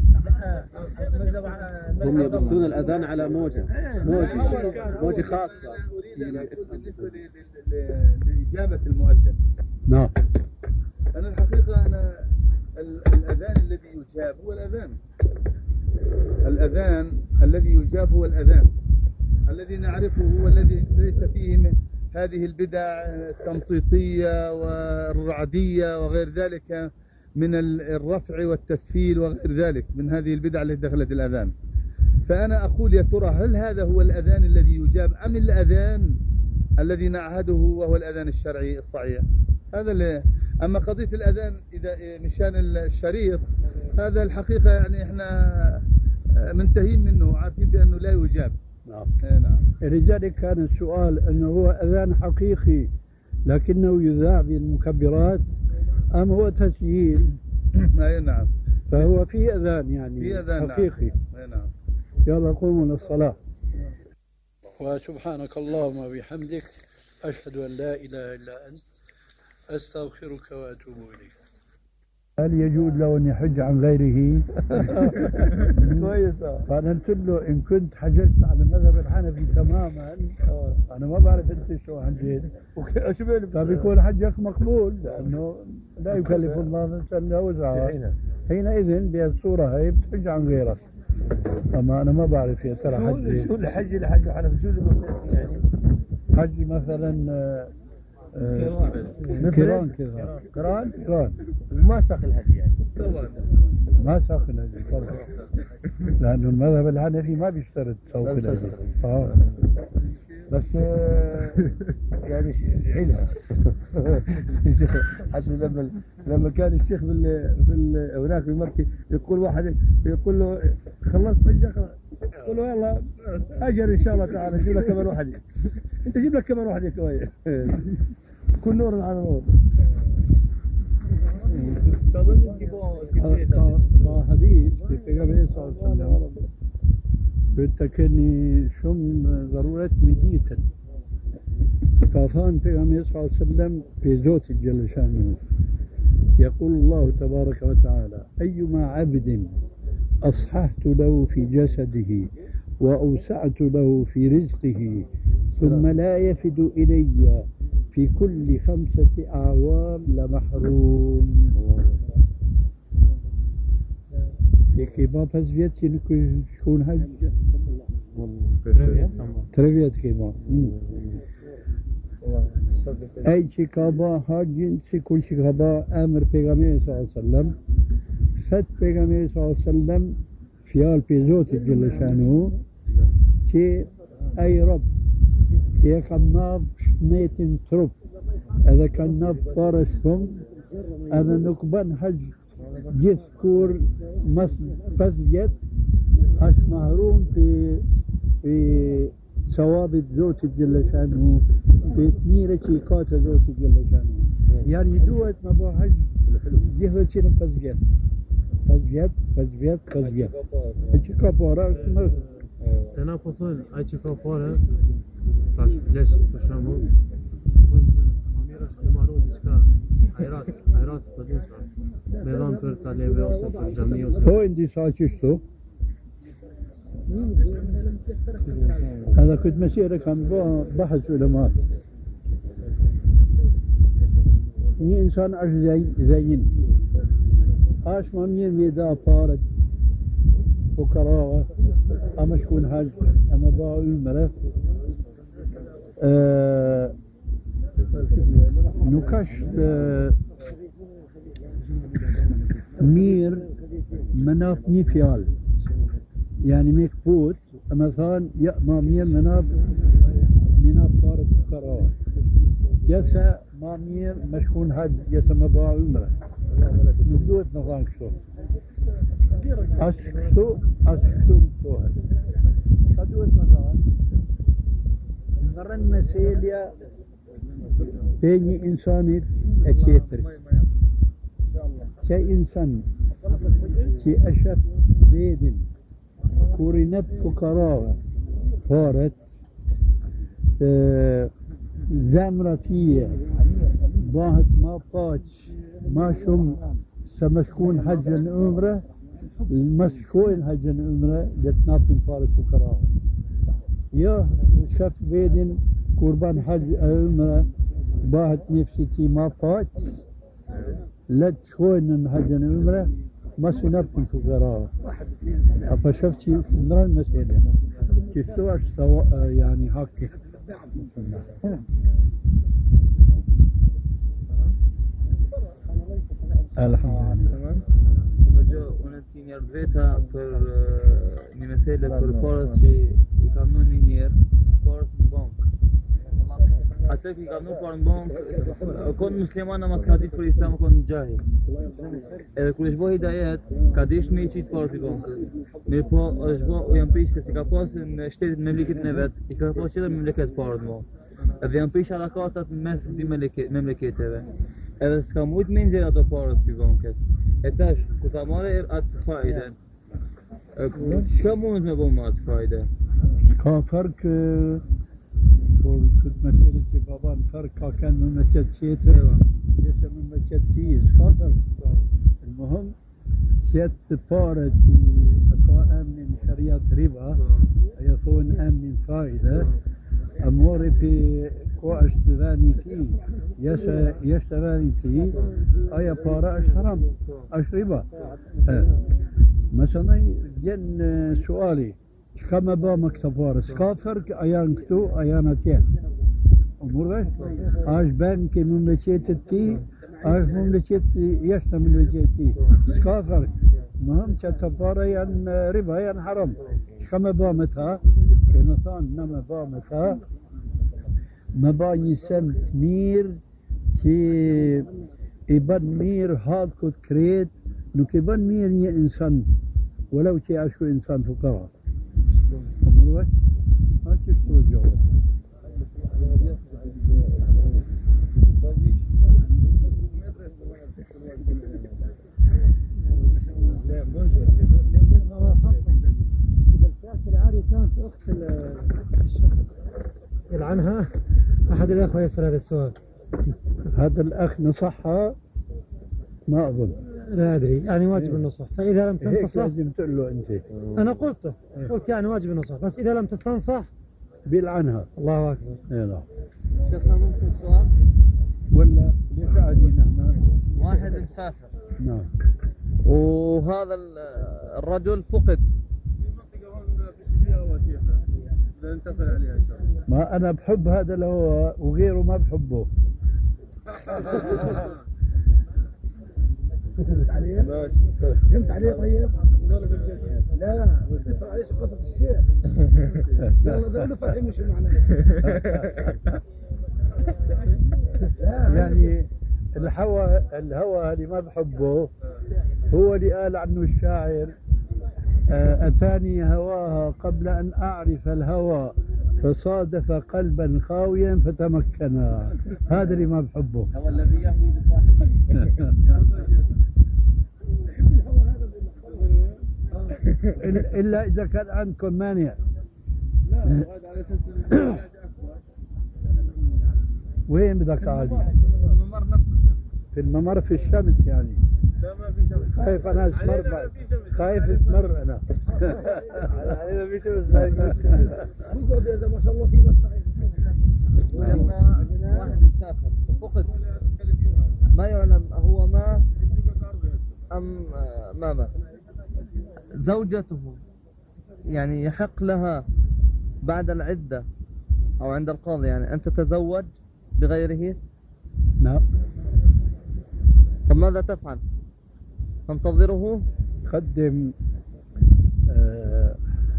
Speaker 3: هم يبثون الأذان على موجة موجة موجة خاصة
Speaker 7: بالنسبة لإجابة المؤذن.
Speaker 2: نعم.
Speaker 7: أنا الحقيقة أنا الأذان الذي يجاب هو الأذان، الأذان الذي يجاب هو الأذان الذي نعرفه، هو الذي ليس فيه من هذه البدع التنطيطية والرعدية وغير ذلك من الرفع والتسفيل وغير ذلك من هذه البدع التي دخلت الأذان. فأنا أقول يا ترى هل هذا هو الأذان الذي يجاب أم الأذان الذي نعهده وهو الأذان الشرعي الصحيح؟ هذا اللي أما قضية الأذان إذا مشان الشريط هذا الحقيقة يعني إحنا منتهين منه وعارفين بأنه لا يجاب.
Speaker 2: نعم. نعم. لذلك كان السؤال أنه هو أذان حقيقي لكنه يذاع بالمكبرات أم هو تسجيل؟
Speaker 7: أي نعم.
Speaker 2: فهو في أذان يعني
Speaker 7: في أذان
Speaker 2: حقيقي.
Speaker 7: نعم. نعم.
Speaker 2: يلا قوموا للصلاة. وسبحانك اللهم وبحمدك أشهد أن لا إله إلا أنت أستغفرك وأتوب إليك. هل يجوز له أن يحج عن غيره؟ كويسة. فأنا قلت له إن كنت حججت على المذهب الحنفي تماما أنا ما بعرف أنت شو حجيت فبيكون حجك مقبول لأنه لا يكلف الله نفسا إلا وسعها. حينئذ بهالصورة هي بتحج عن غيرك. أما أنا ما بعرف يا ترى حج
Speaker 1: شو الحج لحج الحنفي شو اللي يعني
Speaker 2: حج مثلا كيران كذا
Speaker 3: قران
Speaker 2: كيران
Speaker 3: وما ساق الهدي يعني
Speaker 2: ما ساق الهدي طبعا لأنه المذهب الحنفي ما بيشترط سوق الهدي آه.
Speaker 3: بس يعني حيلها حتى لما لما كان الشيخ في في هناك في مكة يقول واحد يقول له خلصت حجة يقول له يلا اجر ان شاء الله تعالى جيب لك كمان واحد انت جيب لك كمان واحد كويس كل نور على نور
Speaker 2: حديث في پیغمبر صلى الله عليه وسلم بتكني شم ضرورة مديتا كافان پیغمبر صلى الله عليه وسلم في زوت جل شانه يقول الله تبارك وتعالى أيما عبد أصححت له في جسده وأوسعت له في رزقه ثم لا يفد إلي في كل خمسة أعوام لمحروم لكي ما فزيت يكون هج تربيت كيما أي شيء كابا حاج كل شيء كابا أمر پیغمبر صلى الله عليه وسلم ست پیغمبر صلى الله عليه وسلم فيال في زوت جل شانه شيء أي رب شيء كان ناب شنيت ترب إذا كان ناب طارشهم أنا نقبان حج جسكور مس فزيت أش محروم في في ثواب زوت جل شانه في تميرة شيكات زوت جل شانه يعني دوت نبغى حج جهة شنو فزيت فزيت فزيت فزيت هيك كفارة مر
Speaker 8: تنافسون هيك كفارة باش ليش تشامو ماميرس كمارو ديسكا حيرات حيرات بدوسا ميدان پر تالي وسط الجميع
Speaker 2: تو عندي ساعة هذا كنت مسيرة كان بحث علماء إني إنسان عش زي زين عاش مامين ميدا فارد فقراء أما شكون حاج أما باع عمره أه نكشت أه مير مناف نيفيال يعني مكبوت مثلا يأمى مير مناف مناف فارد فقراء يسا مامير مشكون حج يسا مباع عمره نبدوت نظام شو أشكسو أشكسو مفتوحة كدوت نظام نرن مسيليا بيني إنساني أتشيتر شيء إنسان شيء أشف بيدن كورينت فقراء فارت أه زمرتية باهت ما باتش ما شم سمشكون حجا عمره المشكون حجا عمره لتنافن فارس فقراء يا شف بيدن قربان حج عمره باهت نفسيتي ما باتش لتشكون حجا عمره ما سنفن فقراء فشفتي نرى المسألة كيف سواش سواء يعني حقي
Speaker 5: Alhamdulillah. Jo, unë ti njerë veta për një mesele për parët që i kam në një njerë, parët në bankë. Atë që i kam në parë në bankë, konë muslimana mas ka ditë për islam, konë në gjahi. Edhe kër është bo hidajet, ka dish me i qitë parët i bankës. Mirë po, është bo, u janë pishtë, si ka pasë në shtetit me mlekit në vetë, i ka pasë qëtër me mleket parët mo. Edhe janë pishtë alakatat në mes dy me mleketeve. Edhe s'ka mujt me nxjerë ato parët për bankës. E tash, ku ta marrë atë fajden, çka mundet me bo me atë fajde?
Speaker 2: S'ka fark, por këtë meselë që baban fark ka kanë me me qëtë qetë, jesë me me qëtë ti, s'ka fark. المهم qëtë pare që ka emnin shariat riba, e thonë emnin fajde, a mori për ko është veni ti, jeshtë veni ti, aja para është haram, është riba. Mesela gjen suali, çka me ba me këta pare, s'ka fark a janë këtu, a janë atje. Omurgaç, až ben ki memleketet ti, až memleket jashtë memleket ti. S'ka fark. Mëhëm që të para janë riba, janë haram. Çka me ba me ta? Kënë thanë, në me ba me ta, me ba një send mirë që i bën mirë hakut kret, nuk i bën mirë një insan, walau që ashtu insan fukara. Omurgaç, ha që shtu gjohë.
Speaker 9: إذا الكاس العاري كانت أخت الشخص يلعنها، أحد الأخوة يسأل هذا السؤال.
Speaker 2: هذا الأخ نصحها؟ ما أظن.
Speaker 9: لا أدري، يعني واجب النصح، فإذا لم تنتصح
Speaker 2: هيك لازم تقول له أنت.
Speaker 9: أنا قلته، قلت يعني واجب النصح، بس إذا لم تستنصح
Speaker 2: بيلعنها.
Speaker 9: الله أكبر.
Speaker 2: إيه نعم.
Speaker 5: شيخنا ممكن سؤال؟
Speaker 2: ولا ليش قاعدين احنا؟
Speaker 5: واحد مسافر.
Speaker 2: نعم.
Speaker 5: وهذا الرجل فقد.
Speaker 2: ما أنا بحب هذا الهواء وغيره ما بحبه.
Speaker 1: فهمت عليه؟ فهمت عليه طيب؟ لا وتدفع عليه قصة الشيخ. يلا ده له فاهم شو معناه.
Speaker 2: يعني الهوى الهوى اللي ما بحبه هو اللي قال عنه الشاعر أتاني هواها قبل أن أعرف الهوى فصادف قلبا خاويا فتمكنا. هذا اللي ما بحبه.
Speaker 5: هو الذي يهوي بصاحبه.
Speaker 2: إلا إذا كان عندكم مانع. وين بدك عادي؟
Speaker 5: الممر نفسه.
Speaker 2: في الممر في الشمس يعني.
Speaker 5: لا ما في شمس.
Speaker 2: خايف أنا اسمر بعد. خايف اسمر أنا.
Speaker 5: علينا في شمس.
Speaker 1: بقعد إذا ما شاء الله في بس.
Speaker 5: واحد مسافر فقد ما يعلم هو مات أم ما مات. زوجته يعني يحق لها بعد العدة أو عند القاضي يعني أن تتزوج بغيره؟
Speaker 2: نعم.
Speaker 5: طب ماذا تفعل؟ تنتظره؟
Speaker 2: قدم آه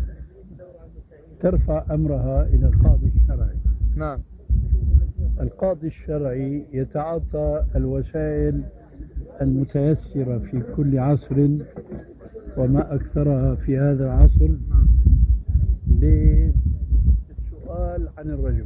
Speaker 2: ترفع أمرها إلى القاضي الشرعي.
Speaker 5: نعم.
Speaker 2: القاضي الشرعي يتعاطى الوسائل المتيسرة في كل عصر وما أكثرها في هذا العصر للسؤال عن الرجل،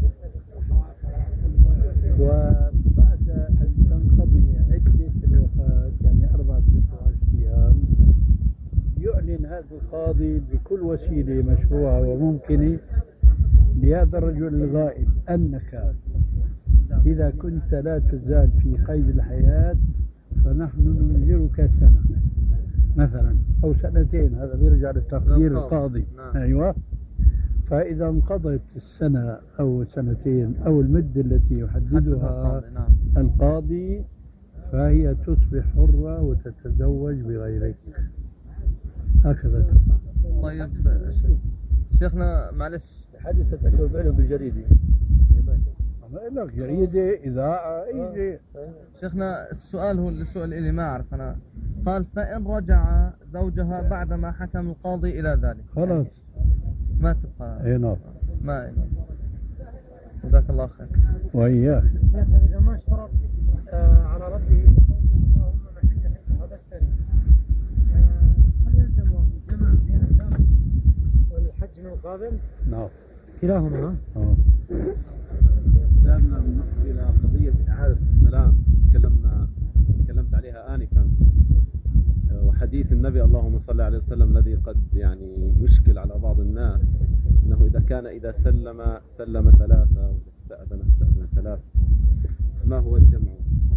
Speaker 2: وبعد أن تنقضي عدة الوفاة يعني أربعة أشهر أيام يعلن هذا القاضي بكل وسيلة مشروعة وممكنة لهذا الرجل الغائب أنك إذا كنت لا تزال في قيد الحياة فنحن ننذرك سنة مثلا أو سنتين، هذا بيرجع للتقدير القاضي.
Speaker 5: نعم.
Speaker 2: أيوة. فإذا انقضت السنة أو سنتين أو المدة التي يحددها
Speaker 5: القاضي. نعم.
Speaker 2: القاضي فهي تصبح حرة وتتزوج بغيرك. هكذا.
Speaker 5: طيب شيخنا معلش
Speaker 3: حدثت أشهر بعلم بالجريدة.
Speaker 2: ما لك جريدة إذاعة أي شيء.
Speaker 5: شيخنا السؤال هو السؤال اللي ما أعرف أنا. قال فإن رجع زوجها بعدما حكم القاضي إلى ذلك
Speaker 2: خلاص
Speaker 5: ما تبقى.
Speaker 2: اي نعم.
Speaker 5: ما جزاك الله خير.
Speaker 2: وإياك.
Speaker 9: إذا ما اشترط آه على ربه اللهم محل هذا الشريك، هل يلزم الجمع بين الدم والحج من قابل؟
Speaker 2: نعم.
Speaker 9: كلاهما.
Speaker 2: آه.
Speaker 10: سابنا بالنسبة إلى قضية إعادة السلام تكلمنا تكلمت عليها آنفا، وحديث النبي اللهم صل عليه وسلم الذي قد يعني يشكل على بعض الناس أنه إذا كان إذا سلم سلم ثلاثة وإذا استأذن استأذن ثلاثة، ما هو الجمع؟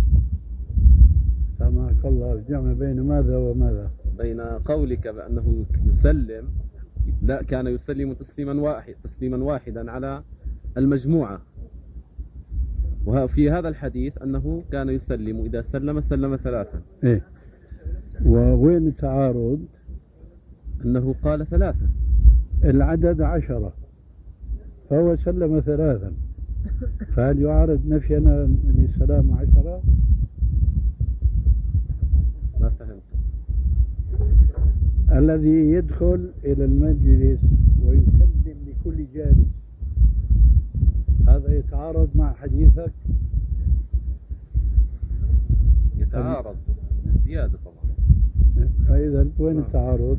Speaker 2: سامحك الله، الجمع بين ماذا وماذا؟
Speaker 10: بين قولك بأنه يسلم لا كان يسلم تسليما واحد تسليما واحدا على المجموعة، وفي هذا الحديث أنه كان يسلم إذا سلم سلم ثلاثة.
Speaker 2: إيه. ووين التعارض؟
Speaker 10: أنه قال ثلاثة،
Speaker 2: العدد عشرة فهو سلم ثلاثا. فهل يعارض نفينا للسلام عشرة؟
Speaker 10: ما فهمت.
Speaker 2: الذي يدخل إلى المجلس ويسلم لكل جالس، هذا يتعارض مع حديثك؟
Speaker 10: يتعارض بالزيادة طبعا.
Speaker 2: فإذا وين التعارض؟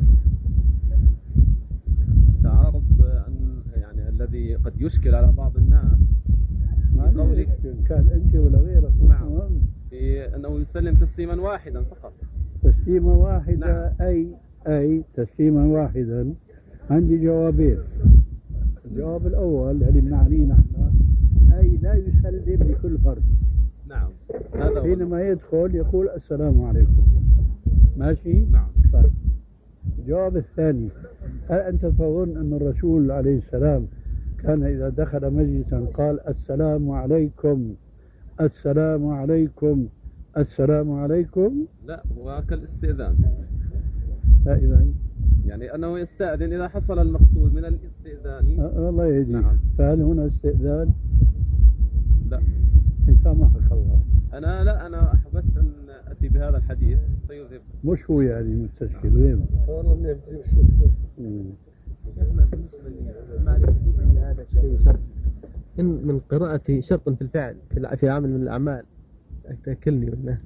Speaker 10: التعارض أن يعني الذي قد يشكل على بعض الناس
Speaker 2: قولك كان أنت ولا غيرك.
Speaker 10: نعم. في أنه يسلم تسليما واحدا فقط.
Speaker 2: تسليما واحدا.
Speaker 10: نعم.
Speaker 2: أي أي تسليما واحدا. عندي جوابين. الجواب الأول اللي بنعنيه نحن أي لا يسلم لكل فرد.
Speaker 10: نعم. هذا
Speaker 2: حينما يدخل يقول السلام عليكم. ماشي؟
Speaker 10: نعم.
Speaker 2: طيب. الجواب الثاني، هل أنت تظن أن الرسول عليه السلام كان إذا دخل مجلسا قال السلام عليكم السلام عليكم السلام عليكم؟
Speaker 10: لا، هو كالاستئذان.
Speaker 2: لا إذا
Speaker 10: يعني أنه يستأذن إذا حصل المقصود من الاستئذان.
Speaker 2: أه الله يهديك.
Speaker 10: نعم.
Speaker 2: فهل هنا استئذان؟
Speaker 10: لا.
Speaker 2: إن سامحك الله.
Speaker 10: أنا لا أنا أحببت أن أتي بهذا الحديث فيذهب.
Speaker 2: مش هو يعني مستشكل غيره.
Speaker 3: والله من يجيب الشكر. شيخنا بالنسبة لمعرفة أن هذا الشيء شرط إن من قراءة شرط في الفعل في عمل من الأعمال تأكلني ولا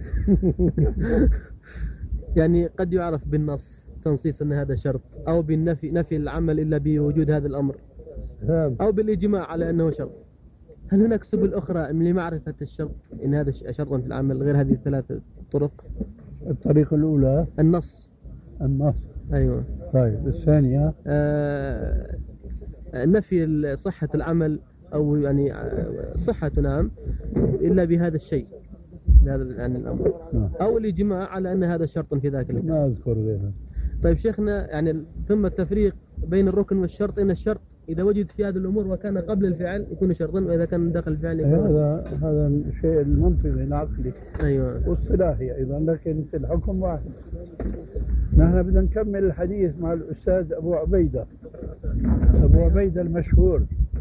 Speaker 3: يعني قد يعرف بالنص تنصيص أن هذا شرط، أو بالنفي نفي العمل إلا بوجود هذا الأمر، أو بالإجماع على أنه شرط. هل هناك سبل أخرى لمعرفة الشرط إن هذا شرطا في العمل غير هذه الثلاث طرق؟
Speaker 2: الطريقة الأولى
Speaker 3: النص.
Speaker 2: النص.
Speaker 3: أيوة.
Speaker 2: طيب الثانية
Speaker 3: آه نفي صحة العمل أو يعني صحة نعم إلا بهذا الشيء بهذا يعني الأمر، أو الإجماع على أن هذا شرط في ذاك الوقت.
Speaker 2: ما أذكر غيرها.
Speaker 3: طيب شيخنا يعني ثم التفريق بين الركن والشرط، إن الشرط إذا وجد في هذه الأمور وكان قبل الفعل يكون شرطا، وإذا كان داخل الفعل يكون
Speaker 2: هذا هذا الشيء المنطقي العقلي.
Speaker 3: أيوة.
Speaker 2: والصلاحي أيضا، لكن في الحكم واحد. نحن بدنا نكمل الحديث مع الأستاذ أبو عبيدة أبو عبيدة المشهور.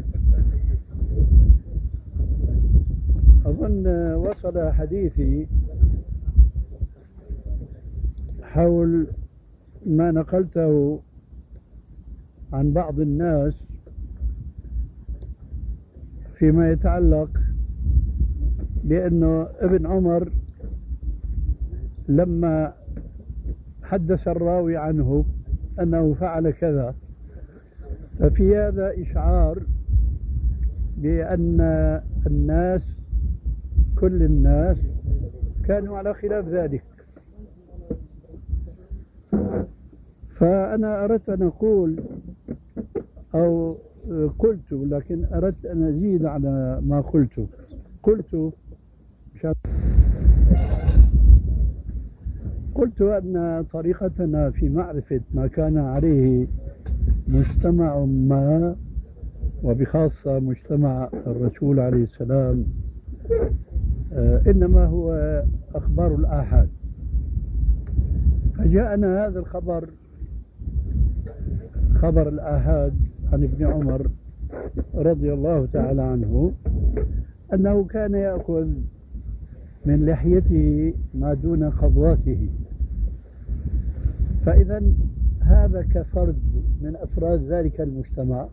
Speaker 2: أظن وصل حديثي حول ما نقلته عن بعض الناس فيما يتعلق بأنه ابن عمر لما حدث الراوي عنه أنه فعل كذا، ففي هذا إشعار بأن الناس كل الناس كانوا على خلاف ذلك. فأنا أردت أن أقول أو قلت، لكن أردت أن أزيد على ما قلت قلت قلت أن طريقتنا في معرفة ما كان عليه مجتمع ما، وبخاصة مجتمع الرسول عليه السلام، إنما هو أخبار الآحاد. فجاءنا هذا الخبر خبر الآحاد عن ابن عمر رضي الله تعالى عنه أنه كان يأخذ من لحيته ما دون قبضته. فإذا هذا كفرد من أفراد ذلك المجتمع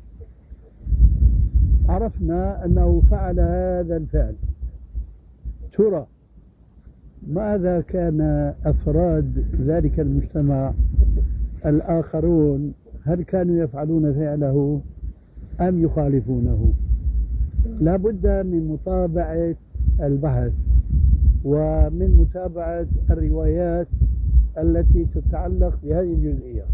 Speaker 2: عرفنا أنه فعل هذا الفعل. ترى ماذا كان أفراد ذلك المجتمع الآخرون؟ هل كانوا يفعلون فعله أم يخالفونه؟ لا بد من متابعة البحث ومن متابعة الروايات التي تتعلق بهذه الجزئية،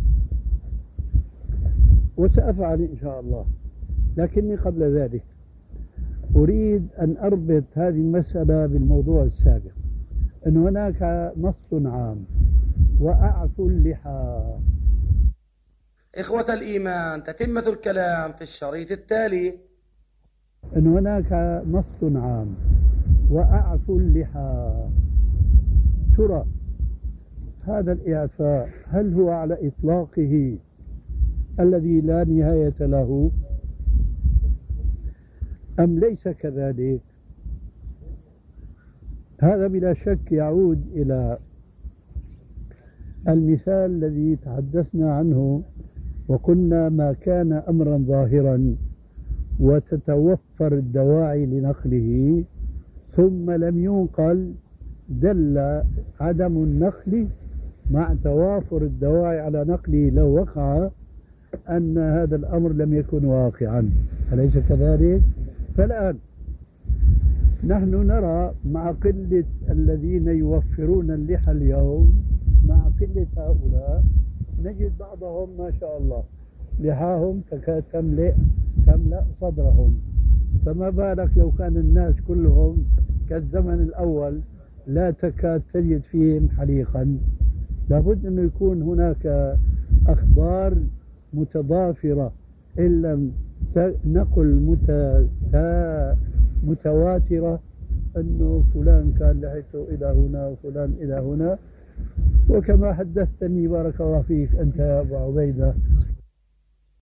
Speaker 2: وسأفعل إن شاء الله. لكني قبل ذلك أريد أن أربط هذه المسألة بالموضوع السابق، أن هناك نص عام وأعفوا اللحى.
Speaker 1: إخوة الإيمان، تتمة الكلام في الشريط التالي.
Speaker 2: أن هناك نص عام وأعفوا اللحى. ترى هذا الإعفاء هل هو على إطلاقه الذي لا نهاية له، أم ليس كذلك؟ هذا بلا شك يعود إلى المثال الذي تحدثنا عنه وقلنا ما كان أمرا ظاهرا وتتوفر الدواعي لنقله ثم لم ينقل دل عدم النقل مع توافر الدواعي على نقله لو وقع أن هذا الأمر لم يكن واقعا، أليس كذلك؟ فالآن نحن نرى مع قلة الذين يوفرون اللحى اليوم، مع قلة هؤلاء نجد بعضهم ما شاء الله لحاهم تكاد تملئ تملأ صدرهم، فما بالك لو كان الناس كلهم كالزمن الأول لا تكاد تجد فيهم حليقا. لابد أن يكون هناك أخبار متضافرة إن لم نقل متواترة أنه فلان كان لحيته إلى هنا وفلان إلى هنا. وكما حدثتني بارك الله فيك أنت يا أبو عبيدة